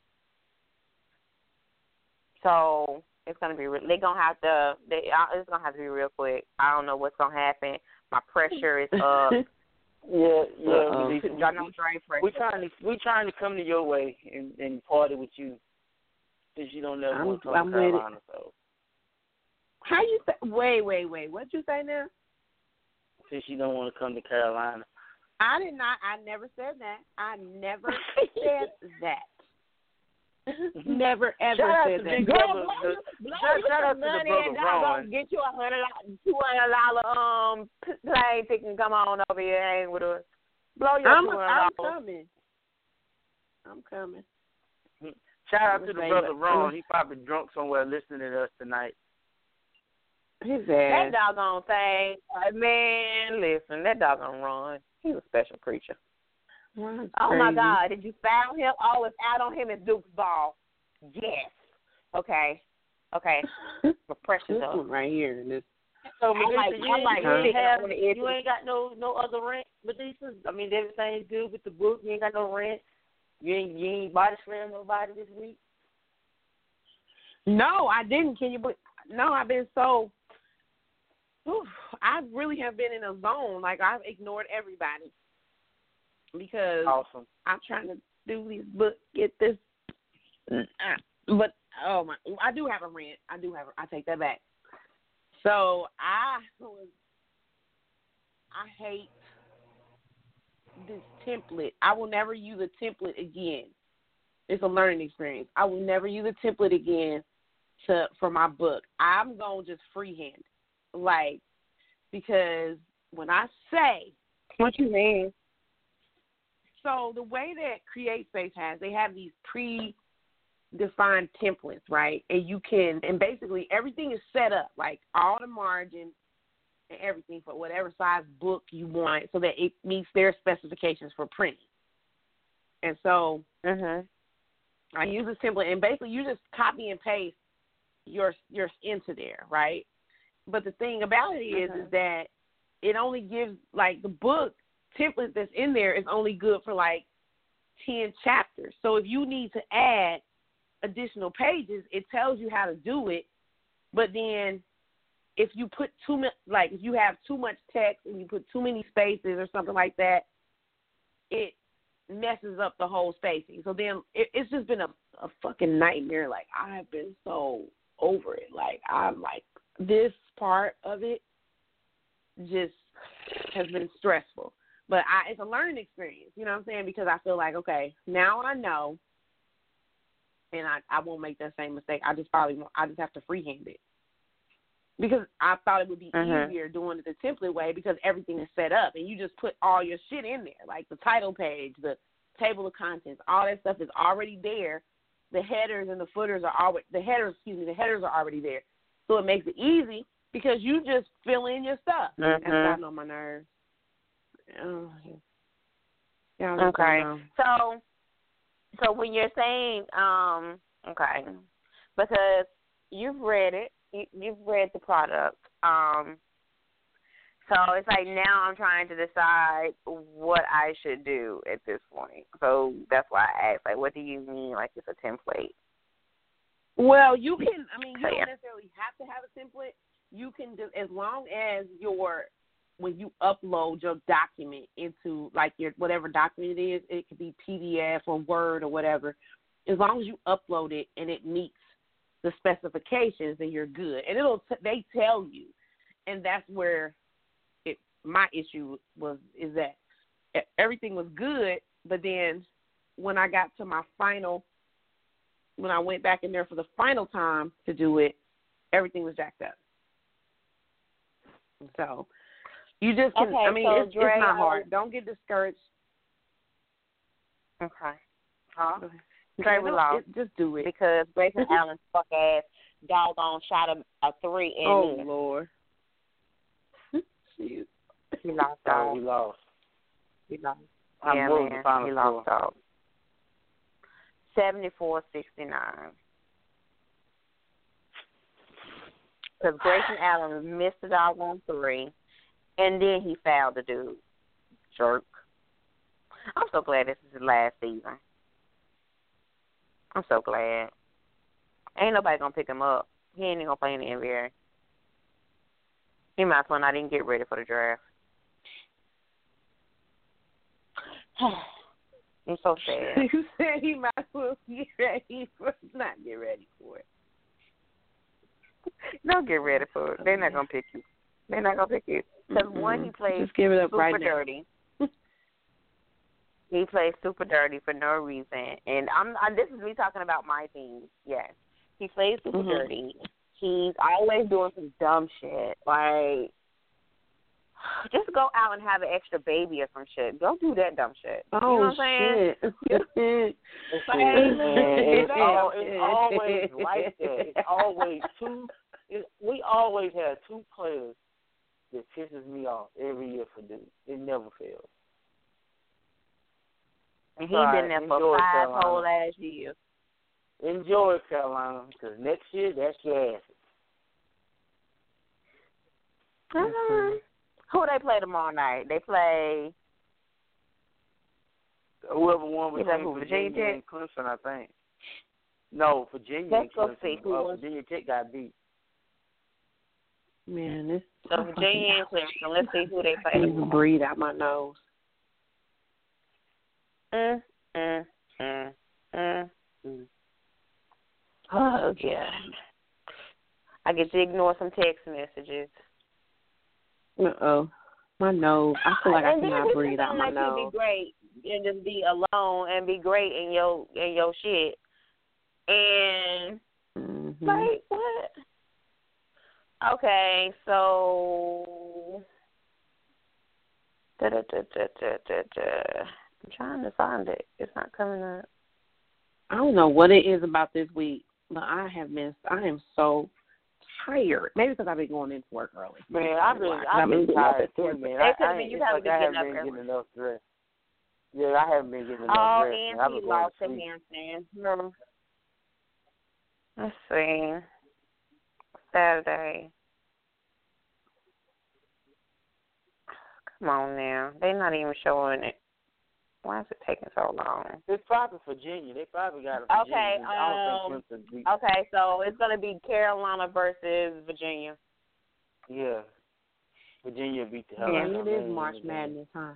So it's gonna be. Re- they gonna have to. They. uh, It's gonna have to be real quick. I don't know what's gonna happen. My pressure is up. Yeah, yeah. Uh-oh. Medusa, Y'all know Dre pressure. we trying to we trying to come to your way and, and party with you, since you don't never I'm- want to come I'm to with it. Carolina. So How you say? Wait, wait, wait. What'd you say now? since you don't want to come to Carolina, I did not. I never said that. I never said that. Never ever Shout out said to that. Big Girl, Brother- blow, the- you- blow shout- you shout some out to the money brother and doggone Ron. get you a hundred, two hundred dollar um plane ticket and come on over here and hang with us. Blow your I'm, two hundred I'm dollars. coming. I'm coming. shout out I'm to the saying, brother but- Ron. He probably drunk somewhere listening to us tonight. His That ass. doggone thing, uh, man. Listen, that doggone Ron. He's a special creature. That's Oh my crazy. God, did you foul him? Oh, it's out on him. It's Duke's ball. Yes. Okay. Okay. My pressure's This up. one right here. This. So I'm Medusa, like- you, I'm ain't- like you ain't sitting have, on the edge you of- ain't got no no other rent, Medusa. I mean, everything's good with the book. You ain't got no rent. You ain't you ain't body slam nobody this week. No, I didn't. Can you believe? No, I've been so. Whew, I really have been in a zone. Like, I've ignored everybody because Awesome. I'm trying to do these books, get this. But oh my, I do have a rant. I do have. A, I take that back. So I was. I hate this template. I will never use a template again. It's a learning experience. I will never use a template again to for my book. I'm gonna just freehand it. Like, because when I say what you mean? So the way that CreateSpace has, they have these pre-defined templates, right? And you can, and basically everything is set up, like all the margins and everything for whatever size book you want, so that it meets their specifications for printing. And so mm-hmm. I use this template, and basically you just copy and paste your your into there, right? But the thing about it is, mm-hmm. is that it only gives, like, the book template that's in there is only good for like ten chapters. So if you need to add additional pages, it tells you how to do it. But then if you put too much, like if you have too much text and you put too many spaces or something like that, it messes up the whole spacing. So then it, it's just been a, a fucking nightmare. Like, I've been so over it. Like, I'm like, this part of it just has been stressful. But I, it's a learning experience, you know what I'm saying? Because I feel like, okay, now I know, and I, I won't make that same mistake. I just probably won't, I just have to freehand it. Because I thought it would be mm-hmm. easier doing it the template way, because everything is set up and you just put all your shit in there, like the title page, the table of contents, all that stuff is already there. The headers and the footers are already, the headers, excuse me, the headers are already there. So it makes it easy because you just fill in your stuff. Mm-hmm. That's gotten on my nerves. Oh, yeah. Okay. So, so when you're saying, um, okay, because you've read it, you, you've read the product, um, so it's like now I'm trying to decide what I should do at this point. So that's why I asked, like, what do you mean, like it's a template? Well, you can, I mean, you so, don't yeah. necessarily have to have a template. You can just, as long as your, when you upload your document into, like, your whatever document it is, it could be P D F or Word or whatever, as long as you upload it and it meets the specifications, then you're good. And it'll, t- they tell you, and that's where it, my issue was, is that everything was good, but then when I got to my final, when I went back in there for the final time to do it, everything was jacked up. So you just can, okay, I mean, so it's, Dre, it's not hard. Don't get discouraged. Okay. Huh? Dre, we lost. It, just do it. Because Grayson Allen's fuck ass doggone shot a, a three in Oh, me. Lord. He lost Oh, out. we lost. He lost. I'm Yeah, moving man. the final He score. lost out. seventy-four sixty-nine. Because Grayson Allen missed the doggone three, and then he fouled the dude. Jerk. I'm so glad this is his last season. I'm so glad. Ain't nobody going to pick him up. He ain't even going to play in the N B A. He might as well not even get ready for the draft. I'm so sad. You said he might as well get ready for not get ready for it. Don't get ready for it. They're not going to pick you. They're not going to pick you. Because mm-hmm. one, he plays Just give it up super right dirty. He plays super dirty for no reason. And I'm, I, this is me talking about my team. Yes. He plays super mm-hmm. dirty. He's always doing some dumb shit. Like, just go out and have an extra baby or some shit. Go do that dumb shit. Oh, you know what I'm saying? shit. It's, it's, all, it's always like that. It's always two. It, we always have two players that pisses me off every year for this. It never fails. And he's Right. been there for Enjoy five Carolina. whole ass years. Enjoy Carolina, because next year, that's your ass. Mm-hmm. Who they play tomorrow night? They play Whoever won Is that between who, Virginia Virginia Tech? and Clemson, I think. No, Virginia Let's and go Clemson. see who Uh, won. Virginia Tech got beat. Man, this So Virginia and Clemson. Let's see who they I play. can't even breathe out my nose. Mm, mm, mm, mm, mm. Oh, God. I get to ignore some text messages. Uh-oh. My nose. I feel like I and then cannot it breathe out seems my like nose. you'd be great and just be alone and be great in your in your shit. And Mm-hmm. like what? Okay, so da, da, da, da, da, da, da. I'm trying to find it. It's not coming up. I don't know what it is about this week, but I have missed. I am so tired. Maybe because I've been going into work early. Man, I've been, I've I've been been tired getting too, up at man. It I, could've I been ain't, you it's haven't like been I getting haven't up been early. getting enough rest. Yeah, I haven't been getting enough Oh, rest. and man. I've he been going lost to a sleep. handstand. No. Let's see. Saturday. Come on now. They're not even showing it. Why is it taking so long? It's probably Virginia. They probably got a Virginia. Okay, I don't um, think Clemson beat. Okay, so it's going to be Carolina versus Virginia. Yeah. Virginia beat the hell Yeah, out of it them. is March Madness, huh?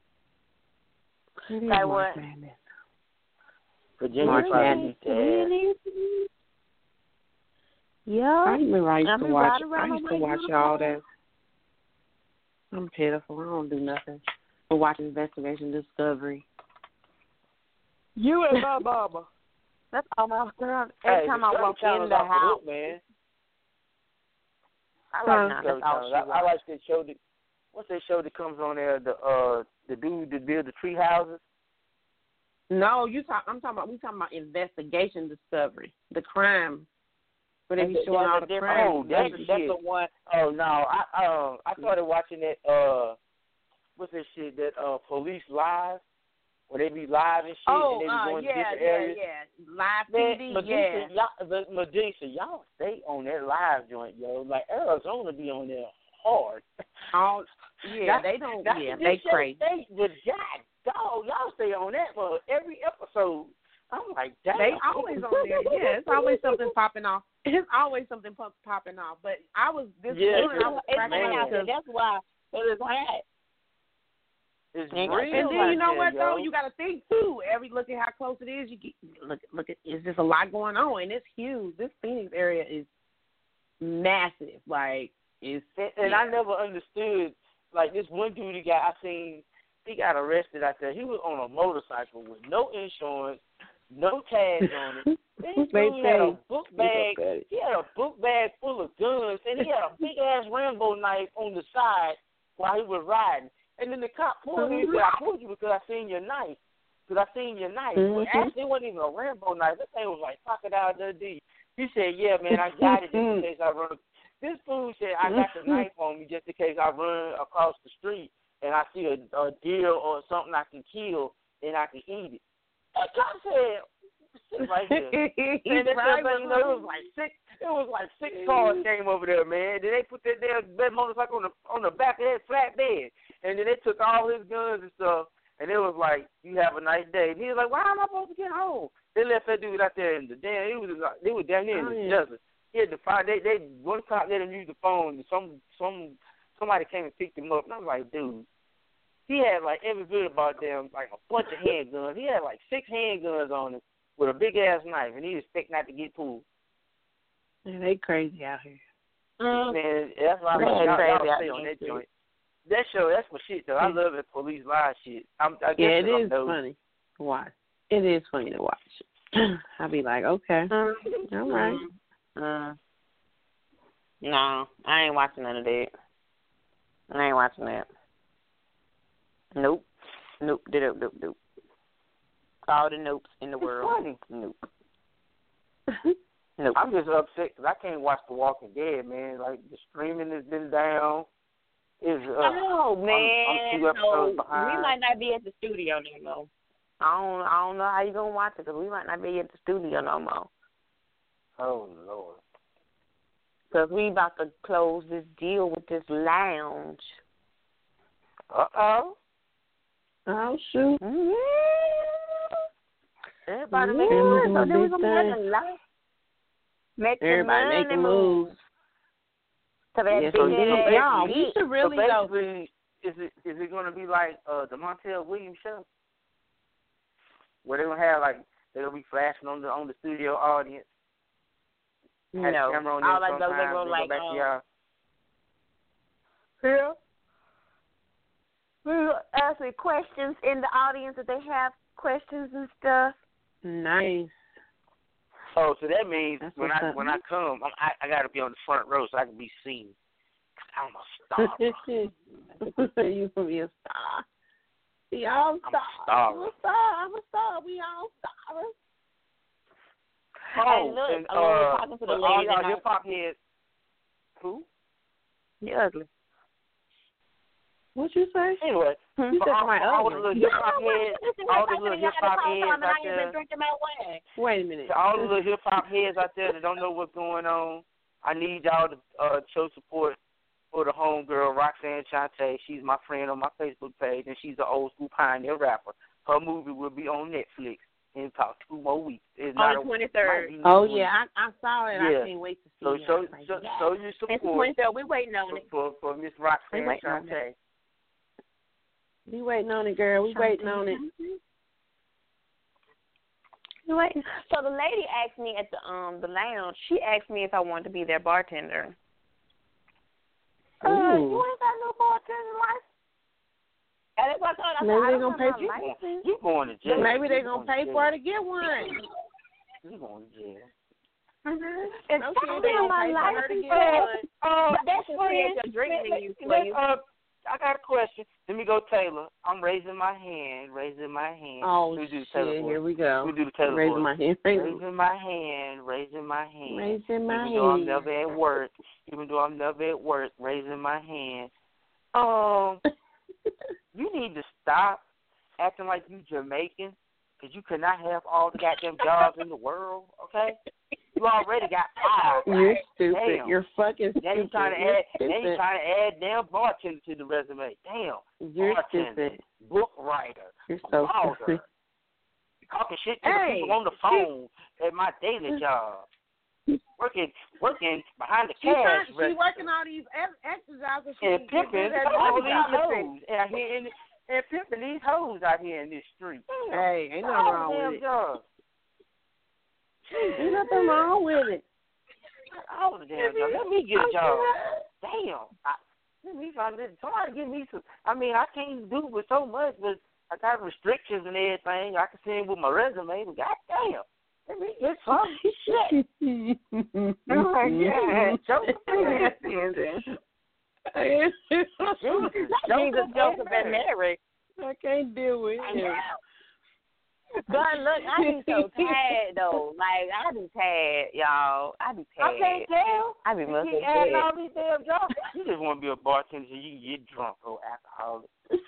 It is Like March what? Madness. Virginia March probably Madness. beat their ass. Yeah. I remember I used I to mean, watch. right I around used the to way watch you all know. that. I'm pitiful. I don't do nothing but watch Investigation Discovery. You and my mama. That's all my girl. Every Hey, time the I Discovery walk in Channel's the off the house, hook, man. I Huh? like nah, Discovery that's all Channel. she I, I wants. like that show. That, what's that show that comes on there? The uh, the dude that build the tree houses. No, you talk. I'm talking about. We talking about Investigation Discovery, the crime. Where they be That's- showing that's all a the different- crime. Oh, That's, that that's shit. the one. Oh no, I um I started watching that uh what's that shit that uh Police Live, where they be live and shit Oh, and they be uh, going yeah, to different yeah, areas. yeah. Live Man, T V, Medusa, yeah. y'all, the Medusa, y'all stay on that live joint, yo. Like Arizona be on there hard. All, yeah, That- they don't. That's Yeah, this they show crazy. State, but God, dog, y'all stay on that for every episode. I'm like, damn. They always on there. Yeah, it's always something popping off. It's always something pop, popping off. But I was this Yeah, morning. I was It's cracking hot up out there. because- That's why it is hot. It's And real. And then out you know there, what yo. though? You got to think too. Every look at how close it is. You get look look at. It's just a lot going on, and it's huge. This Phoenix area is massive. Like it's. And, and yeah. I never understood, like, this one dude he got, I seen, he got arrested out there. He was on a motorcycle with no insurance, no tags on it. This They dude had a say- book bag. He had a book bag full of guns, and he had a big-ass Rambo knife on the side while he was riding. And then the cop pulled him. He said, I pulled you because I seen your knife. Because I seen your knife. Well, Mhm. actually, it wasn't even a Rambo knife. This thing was like Crocodile Dundee. He said, yeah, man, I got it just in case I run. This fool said, I got the knife on me just in case I run across the street and I see a, a deer or something I can kill and I can eat it. That cop said, sit right there. And that, right that, you know, it was like six. It was like six cars came over there, man. Then they put that damn that motorcycle on the on the back of that flat bed, and then they took all his guns and stuff. And it was like, you have a nice day. And he was like, why am I supposed to get home? They left that dude out there in the damn. He was like, they were down there in Oh, the yeah. desert. He had the phone. They they one cop let him use the phone. And some some somebody came and picked him up. And I was like, dude, he had like every bit about them, like a bunch of handguns. He had like six handguns on him with a big ass knife, and he was expecting not to get pulled. Man, they crazy out here. Mm. Man, that's why I'm They like, y'all, crazy y'all out stay here, on that too. joint. That show, that's my shit though. I Yeah. love that Police Live shit. I'm, I guess Yeah, it 'cause I'm is nosy. funny to watch. It is funny to watch. I'll be like, okay, Mm. all right. Mm. No, I ain't watching none of that. I ain't watching that. Nope. Nope. Nope. Nope. Nope. All the nopes in the It's world. funny. Nope. Nope. I'm just upset because I can't watch The Walking Dead, man. Like, the streaming has been down. Is uh, Oh man, I'm, I'm two episodes so behind. we might not be at the studio no more. I don't, I don't know how you gonna watch it because we might not be at the studio no more. Oh Lord. Because we about to close this deal with this lounge. Uh oh. Oh shoot. Mm-hmm. Everybody Yeah, making we're moves, so doing then we big gonna be things. making life. Making Everybody money making moves. To that Yeah, big so you- you, ass y'all, beat. we should really so go. basically, is it is it going to be like uh, the Montel Williams show, where they're gonna have like they're gonna be flashing on the on the studio audience, Had No. the camera on I them like those sometimes. little, They like, go back um, to y'all. Yeah. We will ask me questions in the audience if they have questions and stuff. Nice. Oh, so that means That's when what's I up. when I come, I'm, I I got to be on the front row so I can be seen. I'm a star. You gonna be a star. We all I'm a stars. star. I'm a star. I'm a star. We all stars. Oh, Hey, look, and, I was uh, talking to the for all lady y'all and I- hip hop heads. Who? You ugly. What you say? Anyway, You for said all, my for all the ugly. little hip hop heads, all the little hip hop heads out there, drinking my way. Wait a minute. to all the little hip hop heads out there that don't know what's going on, I need y'all to uh, show support for the homegirl Roxanne Shante. She's my friend on my Facebook page, and she's an old school pioneer rapper. Her movie will be on Netflix in about two more weeks. It's On not the a- twenty-third. might be Oh next week. yeah, I, I saw it. Yeah. I can't wait to see So it. show, I was like, show, yes. show your It's the support twenty-third. We waiting on for, it. for, for Miss We Roxanne waiting on Shante. We waiting on it, girl. We waiting on it. We waiting. So the lady asked me at the um the lounge. She asked me if I wanted to be their bartender. Uh, Ooh. you ain't got no bartender license. And that's what I told her. I Maybe said, I they don't gonna have pay my you. license. You going to jail. Maybe they You gonna going pay to for jail. her to get one. You going to jail. Mm-hmm. It's No, not she ain't gonna my pay for her to license. get one. Uh, But that should create your drink menu for you. Uh, I got a question. Let me go, Taylor. I'm raising my hand. Raising my hand. Oh Let me do the shit! Taylor voice. Here we go. Let me do the Taylor Raising voice. my hand. Raising, Raising my hand. Raising my hand. raising my Even though I'm hand. never at work. Even though I'm never at work. Raising my hand. Um, you need to stop acting like you Jamaican, because you cannot have all the goddamn jobs in the world, okay? You already got five. You're stupid. Damn. You're fucking Now you stupid. trying to You're add, now you stupid. trying to add damn bartender to the resume. Damn. You're bartender, stupid. book writer, You're so blogger, stupid. talking shit to Hey, the people on the phone at my daily job. Working, working behind the She, cash trying, she register. working all these ex- extra jobs and she And can get pimping good at all one these job. hoes out here in and pimping these hoes out here in this street. Damn. Hey, ain't nothing all wrong damn with it. jobs. Ain't nothing wrong with it. All the damn jobs. Let me get a job. Damn. I, let me find this. Somebody give me some. I mean, I can't do with so much, but I got restrictions and everything. I can send with my resume, but goddamn. Let me get some shit. Oh my God. Joseph. Jesus, Joseph, and Mary. I can't deal with it. But look, I be so tired though. Like I be tired, y'all. I be I tired. can't tell. I be You must keep adding all these damn jobs. You just want to be a bartender so you can get drunk or alcoholic.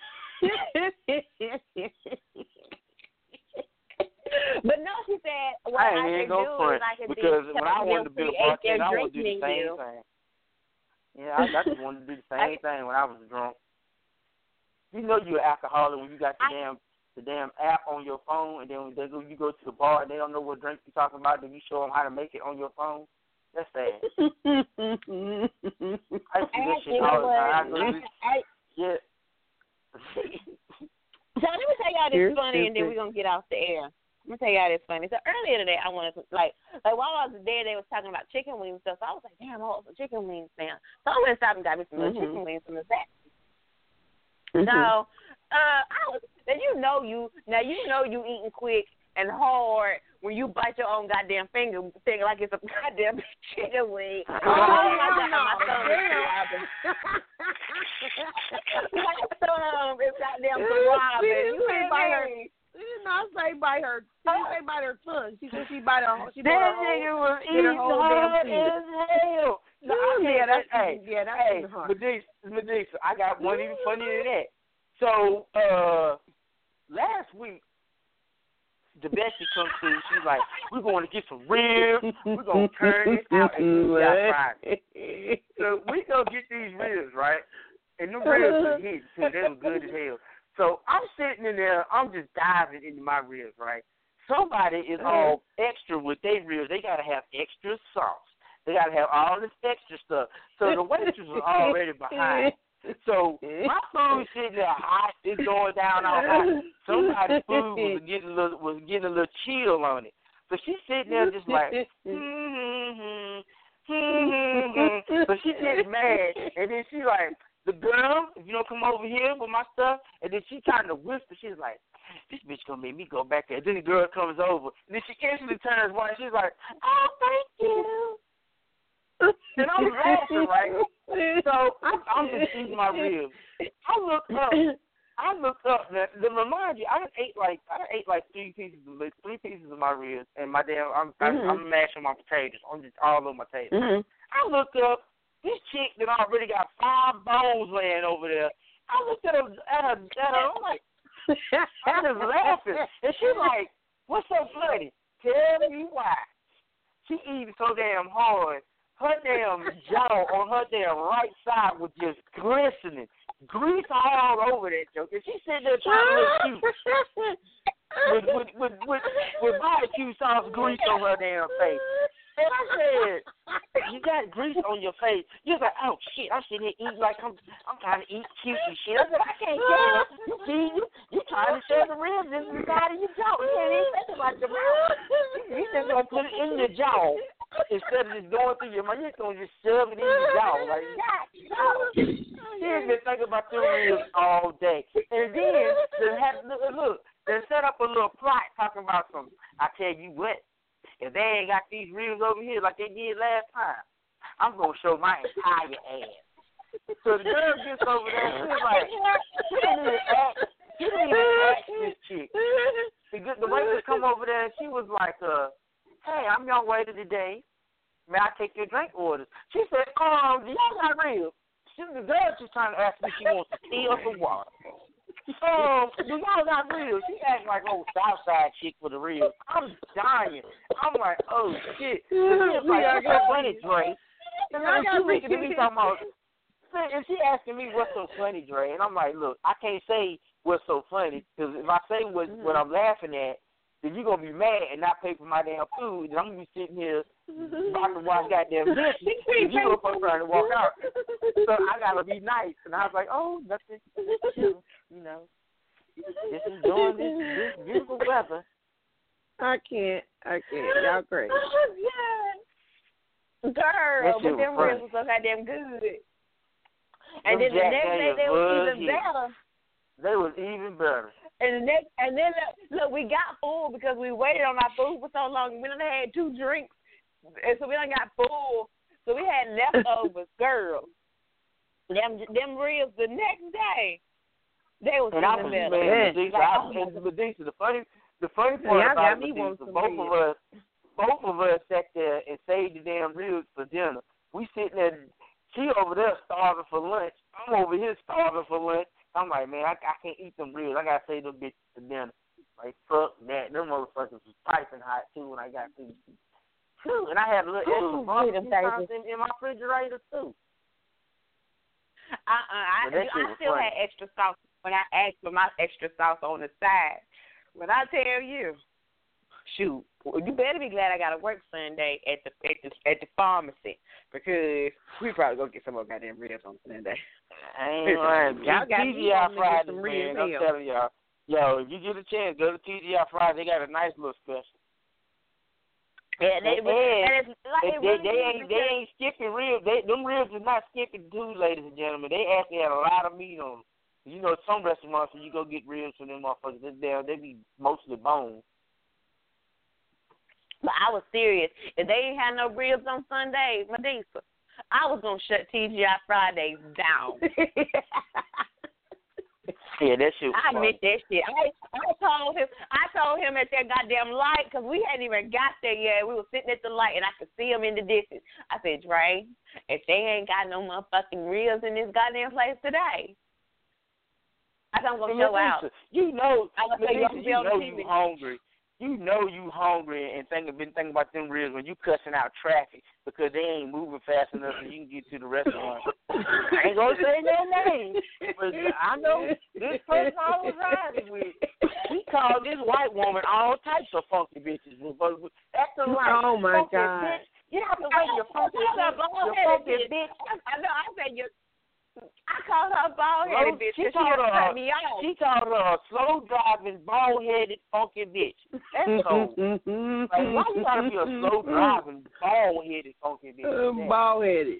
But no, she said what I I, ain't even can go do for is it I can because do when I wanted to be a create their bartender, I wanted to do drink the same menu. thing. Yeah, I, I just wanted to do the same thing when I was drunk. You know you're an alcoholic when you got the I, damn the damn app on your phone, and then when they go, you go to the bar and they don't know what drink you're talking about, then you show them how to make it on your phone. That's sad. I used to do that shit all the time. I go to this, yeah. So let me tell y'all this You're funny, and then stupid. we're gonna get off the air. Let me tell y'all this funny. So earlier today, I wanted to like like while I was there, they was talking about chicken wings and stuff. So I was like, damn, I want some chicken wings now. So I went and stopped and got me some little Mhm. chicken wings from the back. Mhm. So uh, I was now you know you now you know you eating quick and hard when you bite your own goddamn finger, finger like it's a goddamn chicken wing. Oh, my hell God, no. my thumb is throbbing. My thumb is goddamn throbbing. She You didn't say hear by her. me? She did not say by her. She didn't say by her tongue. She said she bite her. She bit That her whole. nigga was bit her eating whole damn hard finger. as hell. No, I Yeah, can't- that's hey, yeah, that's hey, even hard. Medusa, Medusa, I got one even funnier than that. So, uh, last week, the Bessie comes through. She's like, we're going to get some ribs. We're going to turn this out and do that Friday. So we go get these ribs, right? And the ribs are hit, too. They were good as hell. So I'm sitting in there. I'm just diving into my ribs, right? Somebody is all extra with their ribs. They got to have extra sauce. They got to have all this extra stuff. So the waitress was already behind. So my food sitting there hot, it's going down all hot. Somebody's food was getting a little was getting a little chill on it. So she's sitting there just like, mm-hmm, So she gets mad, and then she like, the girl, if you don't come over here with my stuff, and then she trying to whisper, she's like, this bitch gonna make me go back there. Then the girl comes over, and then she instantly turns white. She's like, oh, thank you. And I'm laughing, right? So I'm, I'm just eating my ribs. I look up. I look up. Now, to remind you, I done ate like I done ate like three pieces, of, like three pieces of my ribs, and my damn, I'm mm-hmm. I'm, I'm mashing my potatoes. I'm just all over my table. Mm-hmm. I look up. This chick that already got five bones laying over there. I looked at her, at her, at her. I'm like, I'm just laughing, and she's like, "What's so funny? Tell me why." She eating so damn hard. Her damn jaw on her damn right side was just glistening. Grease all over that joke. And she sitting there trying to look cute. With, with, with, with, with barbecue sauce grease on her damn face. And I said, you got grease on your face. You're like, oh, shit, I'm sitting here eating like I'm I'm trying to eat cute and shit. I said, I can't tell. You see, you, you trying to shove the ribs in the side of your jaw. You can't even think about your mouth. You just going to put it in your jaw. Instead of just going through your mouth, you're going to just shove it in your jaw. Like, God, no. She has been thinking about the ribs all day. And then, they have, look, look, they set up a little plot talking about some, I tell you what, if they ain't got these ribs over here like they did last time, I'm going to show my entire ass. So the girl gets over there, and she's like, she didn't even ask, she didn't even ask this chick. The, the waitress come over there, and she was like, uh, hey, I'm your waiter today. May I take your drink orders? She said, um, do y'all got ribs? She, the girl just trying to ask me if she wants to tea or some water. Um, do y'all got ribs? She act like old Southside chick with the ribs. I'm dying. I'm like, oh, shit. She's like, what's so funny, Dre? And then she looking at me talking about, and she asking me what's so funny, Dre. And I'm like, look, I can't say what's so funny, because if I say what, what I'm laughing at, then you're going to be mad and not pay for my damn food, and I'm going to be sitting here about to watch goddamn dishes, and you up trying to walk out. So I got to be nice. And I was like, oh, nothing, you know, just enjoying this, this beautiful weather. I can't. I can't. Y'all crazy. Yeah. Girl, but them ribs were so goddamn good. And then the next day they was even better. They was even better. And the next, and then look, we got full because we waited on our food for so long. We done had two drinks, and so we done got full. So we had leftovers, girl. Them, them ribs the next day, they was and even better. Man, Medusa, I, and Medusa, the funny, the funny part yeah, about Medusa, both of us, both of us sat there and saved the damn ribs for dinner. We sitting there, she over there starving for lunch. I'm over here starving for lunch. I'm like, man, I, I can't eat them ribs. I got to save them bitches for dinner. Like, fuck that. Them motherfuckers was piping hot, too, when I got through. Too. And I had a little extra barbecue sauce in, in my refrigerator, too. Uh-uh. I, I still funny. had extra sauce when I asked for my extra sauce on the side. But I tell you, shoot, you better be glad I got to work Sunday at the at the, at the pharmacy, because we probably go get some more goddamn ribs on Sunday. I ain't lying. Y'all got T G I Fridays, some man. ribs. I'm telling y'all. Yo, if you get a chance, go to T G I Fridays. They got a nice little special. Yeah, they, they, and it's like they, it they, really they ain't they ain't skipping ribs. They, them ribs is not skipping too, ladies and gentlemen. They actually had a lot of meat on them. You know, some restaurants when you go get ribs from them motherfuckers, they they be mostly bone. But I was serious. If they ain't had no ribs on Sunday, Medusa, I was gonna shut T G I Fridays down. Yeah, that shit was I funny. admit that shit. I, I told him, I told him at that goddamn light, because we hadn't even got there yet. We were sitting at the light, and I could see him in the distance. I said, Dre, if they ain't got no motherfucking ribs in this goddamn place today, I think I'm gonna show out. You know, I'm gonna Medusa, say, you know you hungry. You know you hungry and thinking, been thinking about them ribs when you cussing out traffic because they ain't moving fast enough so you can get to the restaurant. I ain't gonna say no name, but I know this person I was riding with. He called this white woman all types of funky bitches. That's the right. Oh my funky God! Bitch. You have to wait your funky, your funky bitch. I know. I said you. I called her a bald-headed bitch because she, she her, cut me off. She called her a slow-driving, bald-headed, funky bitch. That's cold. Like, why you gotta be a slow-driving, bald-headed, funky bitch? Bald-headed.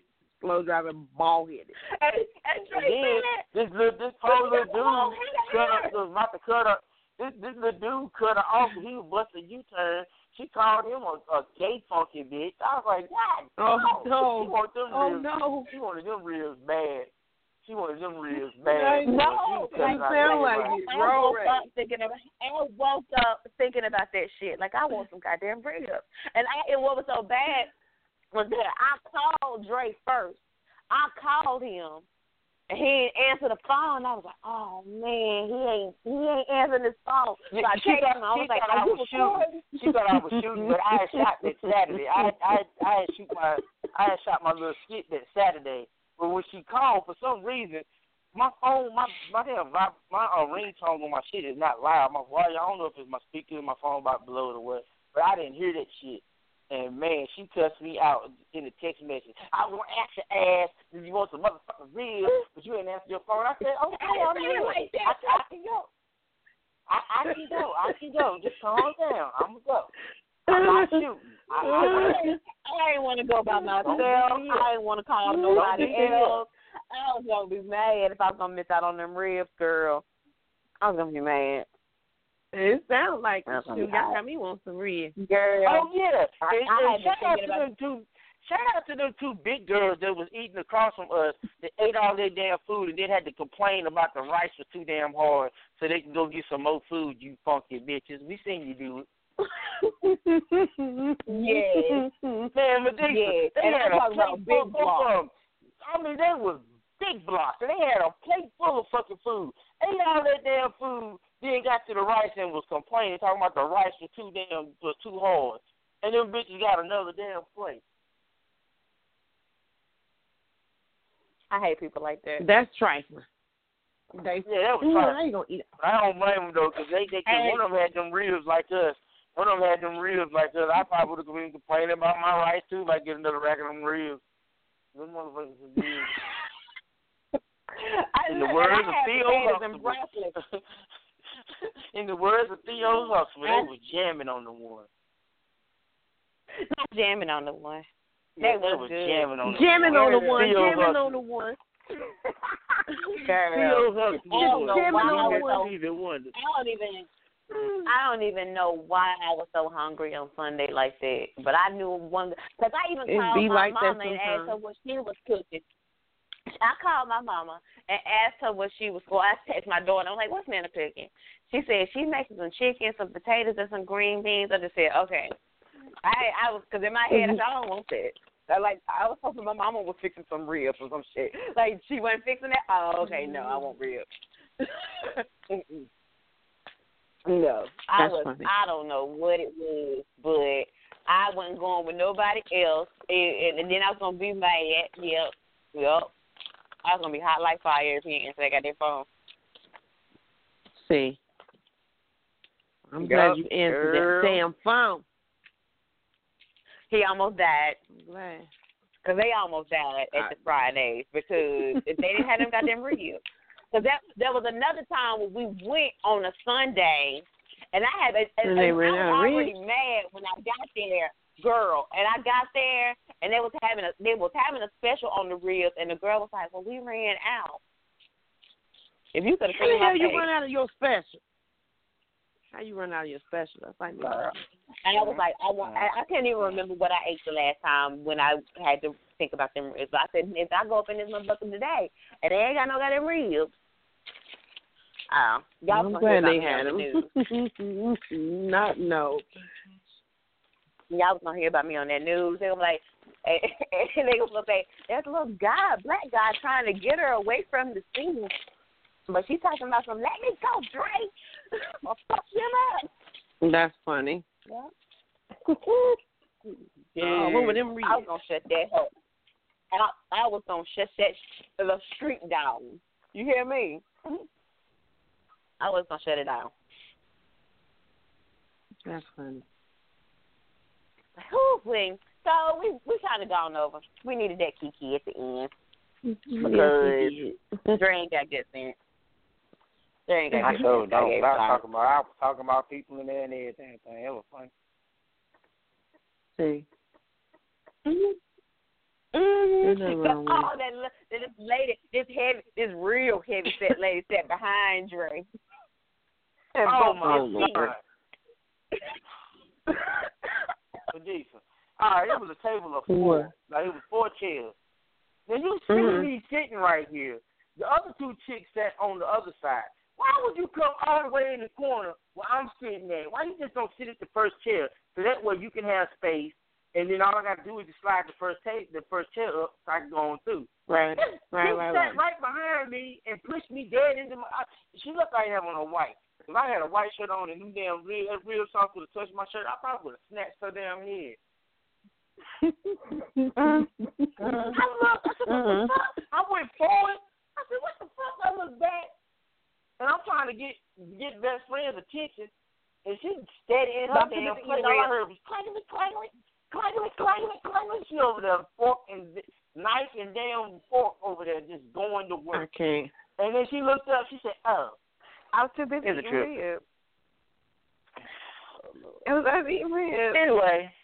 slow driving, bald headed. And, and Dre Then said, this little, this poor little dude cut up, was about to cut up. This this little dude cut her off. He was busting U-turn. She called him a, a gay funky bitch. I was like, God, Oh no. She no! wanted them Oh ribs. no! She wanted them ribs bad. She wanted them ribs bad. no, She You cut her sound out. like it. I Roll woke right. up thinking about. I woke up thinking about that shit. Like I want some goddamn ribs. And I, and what was so bad was that I called Dre first. I called him, and he didn't answer the phone. I was like, oh man, he ain't he ain't answering his phone. So I She texted thought, him. I was she like, thought I are you was shooting. recording? She thought I was shooting, but I had shot that Saturday. I I I had shoot my I had shot my little skit that Saturday. But when she called, for some reason, my phone, my my damn my, my uh, ringtone on my shit is not loud. My volume, I don't know if it's my speaker, my phone about to blow it or what, but I didn't hear that shit. And man, she cussed me out in the text message. I was gonna ask your ass if you want some motherfucking ribs, but you didn't answer your phone. I said, okay, I'm here. Like that. I, I can go. I, I can go. I can go. Just calm down. I'm gonna go. I'm not shooting. I, I, I ain't want to go by myself. Don't be I ain't want to call Don't nobody be here. else. I was gonna be mad if I was gonna miss out on them ribs, girl. I was gonna be mad. It sounds like That's shoot, y'all got me want some ribs. Girl. Oh yeah. I- And, I and had been shout out to thinking about- them two. Shout out to them two big girls that was eating across from us that ate all their damn food and then had to complain about the rice was too damn hard so they can go get some more food. You funky bitches. We seen you do it. Yes. Man, but they, Yes. they And had I'm a talking plate about full big blocks. of them. I mean, they was big blocks. And they had a plate full of fucking food. Ate all that damn food, then got to the rice and was complaining, talking about the rice was too damn was too hard. And them bitches got another damn plate. I hate people like that. That's trifling. They Yeah, that was mm, fine. I ain't gonna eat it. I don't blame them though, cause they, they cause And- one of them had them ribs like us. One of them had them ribs like us. I probably would have been complaining about my rice too, like get another rack of them ribs. Them motherfuckers are good. I, In the and words I of had Theo potatoes and Huxtable. broccoli. In the words of Theo Huxtable, they was jamming on the one. Not jamming on the one. Yeah, They they was was good. jamming on the Jamming one. on the one, Theo jamming Huxtable. on the one. Girl. Theo I don't Huxtable. know Jamming why on I the was one. so Stevie Wonder. I don't even I don't even know why I was so hungry on Sunday like that. But I knew one because I even It called be my like that mama and asked her sometimes. what she was cooking. I called my mama and asked her what she was. Well, I texted my daughter. I'm like, "What's Nana cooking?" She said she's making some chicken, some potatoes, and some green beans. I just said, "Okay." I I was because in my head I said, I don't want that. I like I was hoping my mama was fixing some ribs or some shit. Like she wasn't fixing that. Oh, okay, no, I want ribs. Mm-mm. No, I That's was. funny. I don't know what it was, but I wasn't going with nobody else, and, and then I was gonna be mad. Yep, yep. I was gonna be hot like fire if he didn't answer that goddamn phone. See, I'm Yup, glad you answered girl. that damn phone. He almost died. I'm glad. Because they almost died at the Fridays because if they didn't have them goddamn ribs. Because that, there was another time when we went on a Sunday, and I had a, And a, they I ran was out of already ribs? mad when I got there, girl. And I got there, and they was having a they was having a special on the ribs, and the girl was like, "Well, we ran out." If you could have How the seen my hell you face. run out of your special? How you run out of your special? That's like me. Girl. And I was like, I want. I, I can't even remember what I ate the last time when I had to think about them ribs. But I said, if I go up in this motherfucker today and they ain't got no goddamn ribs, oh, y'all I'm gonna hear glad about they me on had the them. news. Not no. Y'all was gonna hear about me on that news. They were like, and they was gonna say, there's a little guy, a black guy, trying to get her away from the scene. But she's talking about some, let me go, Drake, or fuck him up. That's funny. Yeah. Oh, what were them I reading? was gonna shut that up. And I, I was gonna shut that sh- the street down. You hear me? I was gonna shut it down. That's funny. Whew, we- so we we kind of gone over. We needed that Kiki at the end because Dre ain't got good sense. Dre ain't got I good sure sense. I don't. gave I was time. talking about I was talking about people in there and everything. It was funny. See. Mm-hmm. Mm-hmm. Ain't nothing wrong with oh, that, that this lady, this heavy, this real heavy set lady sat behind Dre. And Oh, both my his feet. God. Decent. All right, it was a table of four. Like, it was four chairs. Now, you see Mhm. me sitting right here. The other two chicks sat on the other side. Why would you come all the way in the corner where I'm sitting at? Why you just don't sit at the first chair? So that way you can have space, and then all I got to do is just slide the first ta- the first chair up so I can go on through. Right, This right, chick right, sat right. right behind me and pushed me dead into my. I, she looked like I had on a white. If I had a white shirt on and them damn real, real soft would have touched my shirt, I probably would have snatched her damn head. Mhm. I looked. I said, what the Mhm. fuck? I went forward. I said, what the fuck? I looked back. And I'm trying to get get best friend's attention. And she's steady in her Bump damn into the plate. All I ear. heard was clanging, clanging, clanging, clanging, clanging. She over there, fork and knife and damn fork over there just going to I work. can't. And then she looked up. She said, oh. I was too busy It's a eating trip. ribs. It was I was eating ribs. Anyway.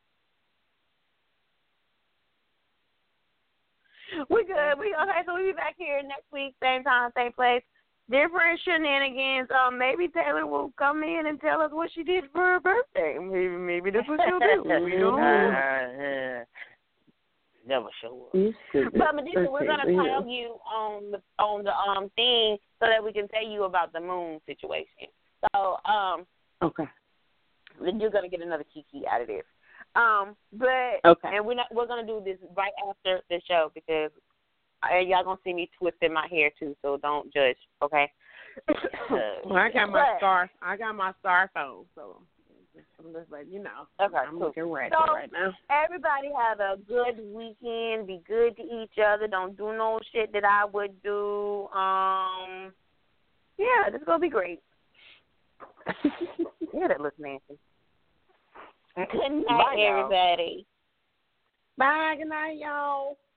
We good. We okay. So we'll be back here next week, same time, same place. Different shenanigans. Um, maybe Taylor will come in and tell us what she did for her birthday. Maybe, maybe that's what she'll do. We don't know. Uh, never show up. You stupid. But Medusa, we're Okay, gonna yeah. tell you on the on the um thing so that we can tell you about the moon situation. So um, Okay. then you're gonna get another kiki out of this. Um, but Okay. and we're not we're gonna do this right after the show because uh, y'all gonna see me twisting my hair too, so don't judge, okay? Well, I got my But- star. I got my star phone, so I'm just like you know. Okay, I'm cool. looking ratchet So- right now. Everybody have a good weekend. Be good to each other. Don't do no shit that I would do. Um, yeah, this is gonna be great. Yeah, that looks nasty. Good night, Bye, y'all. everybody. Bye. Good night, y'all.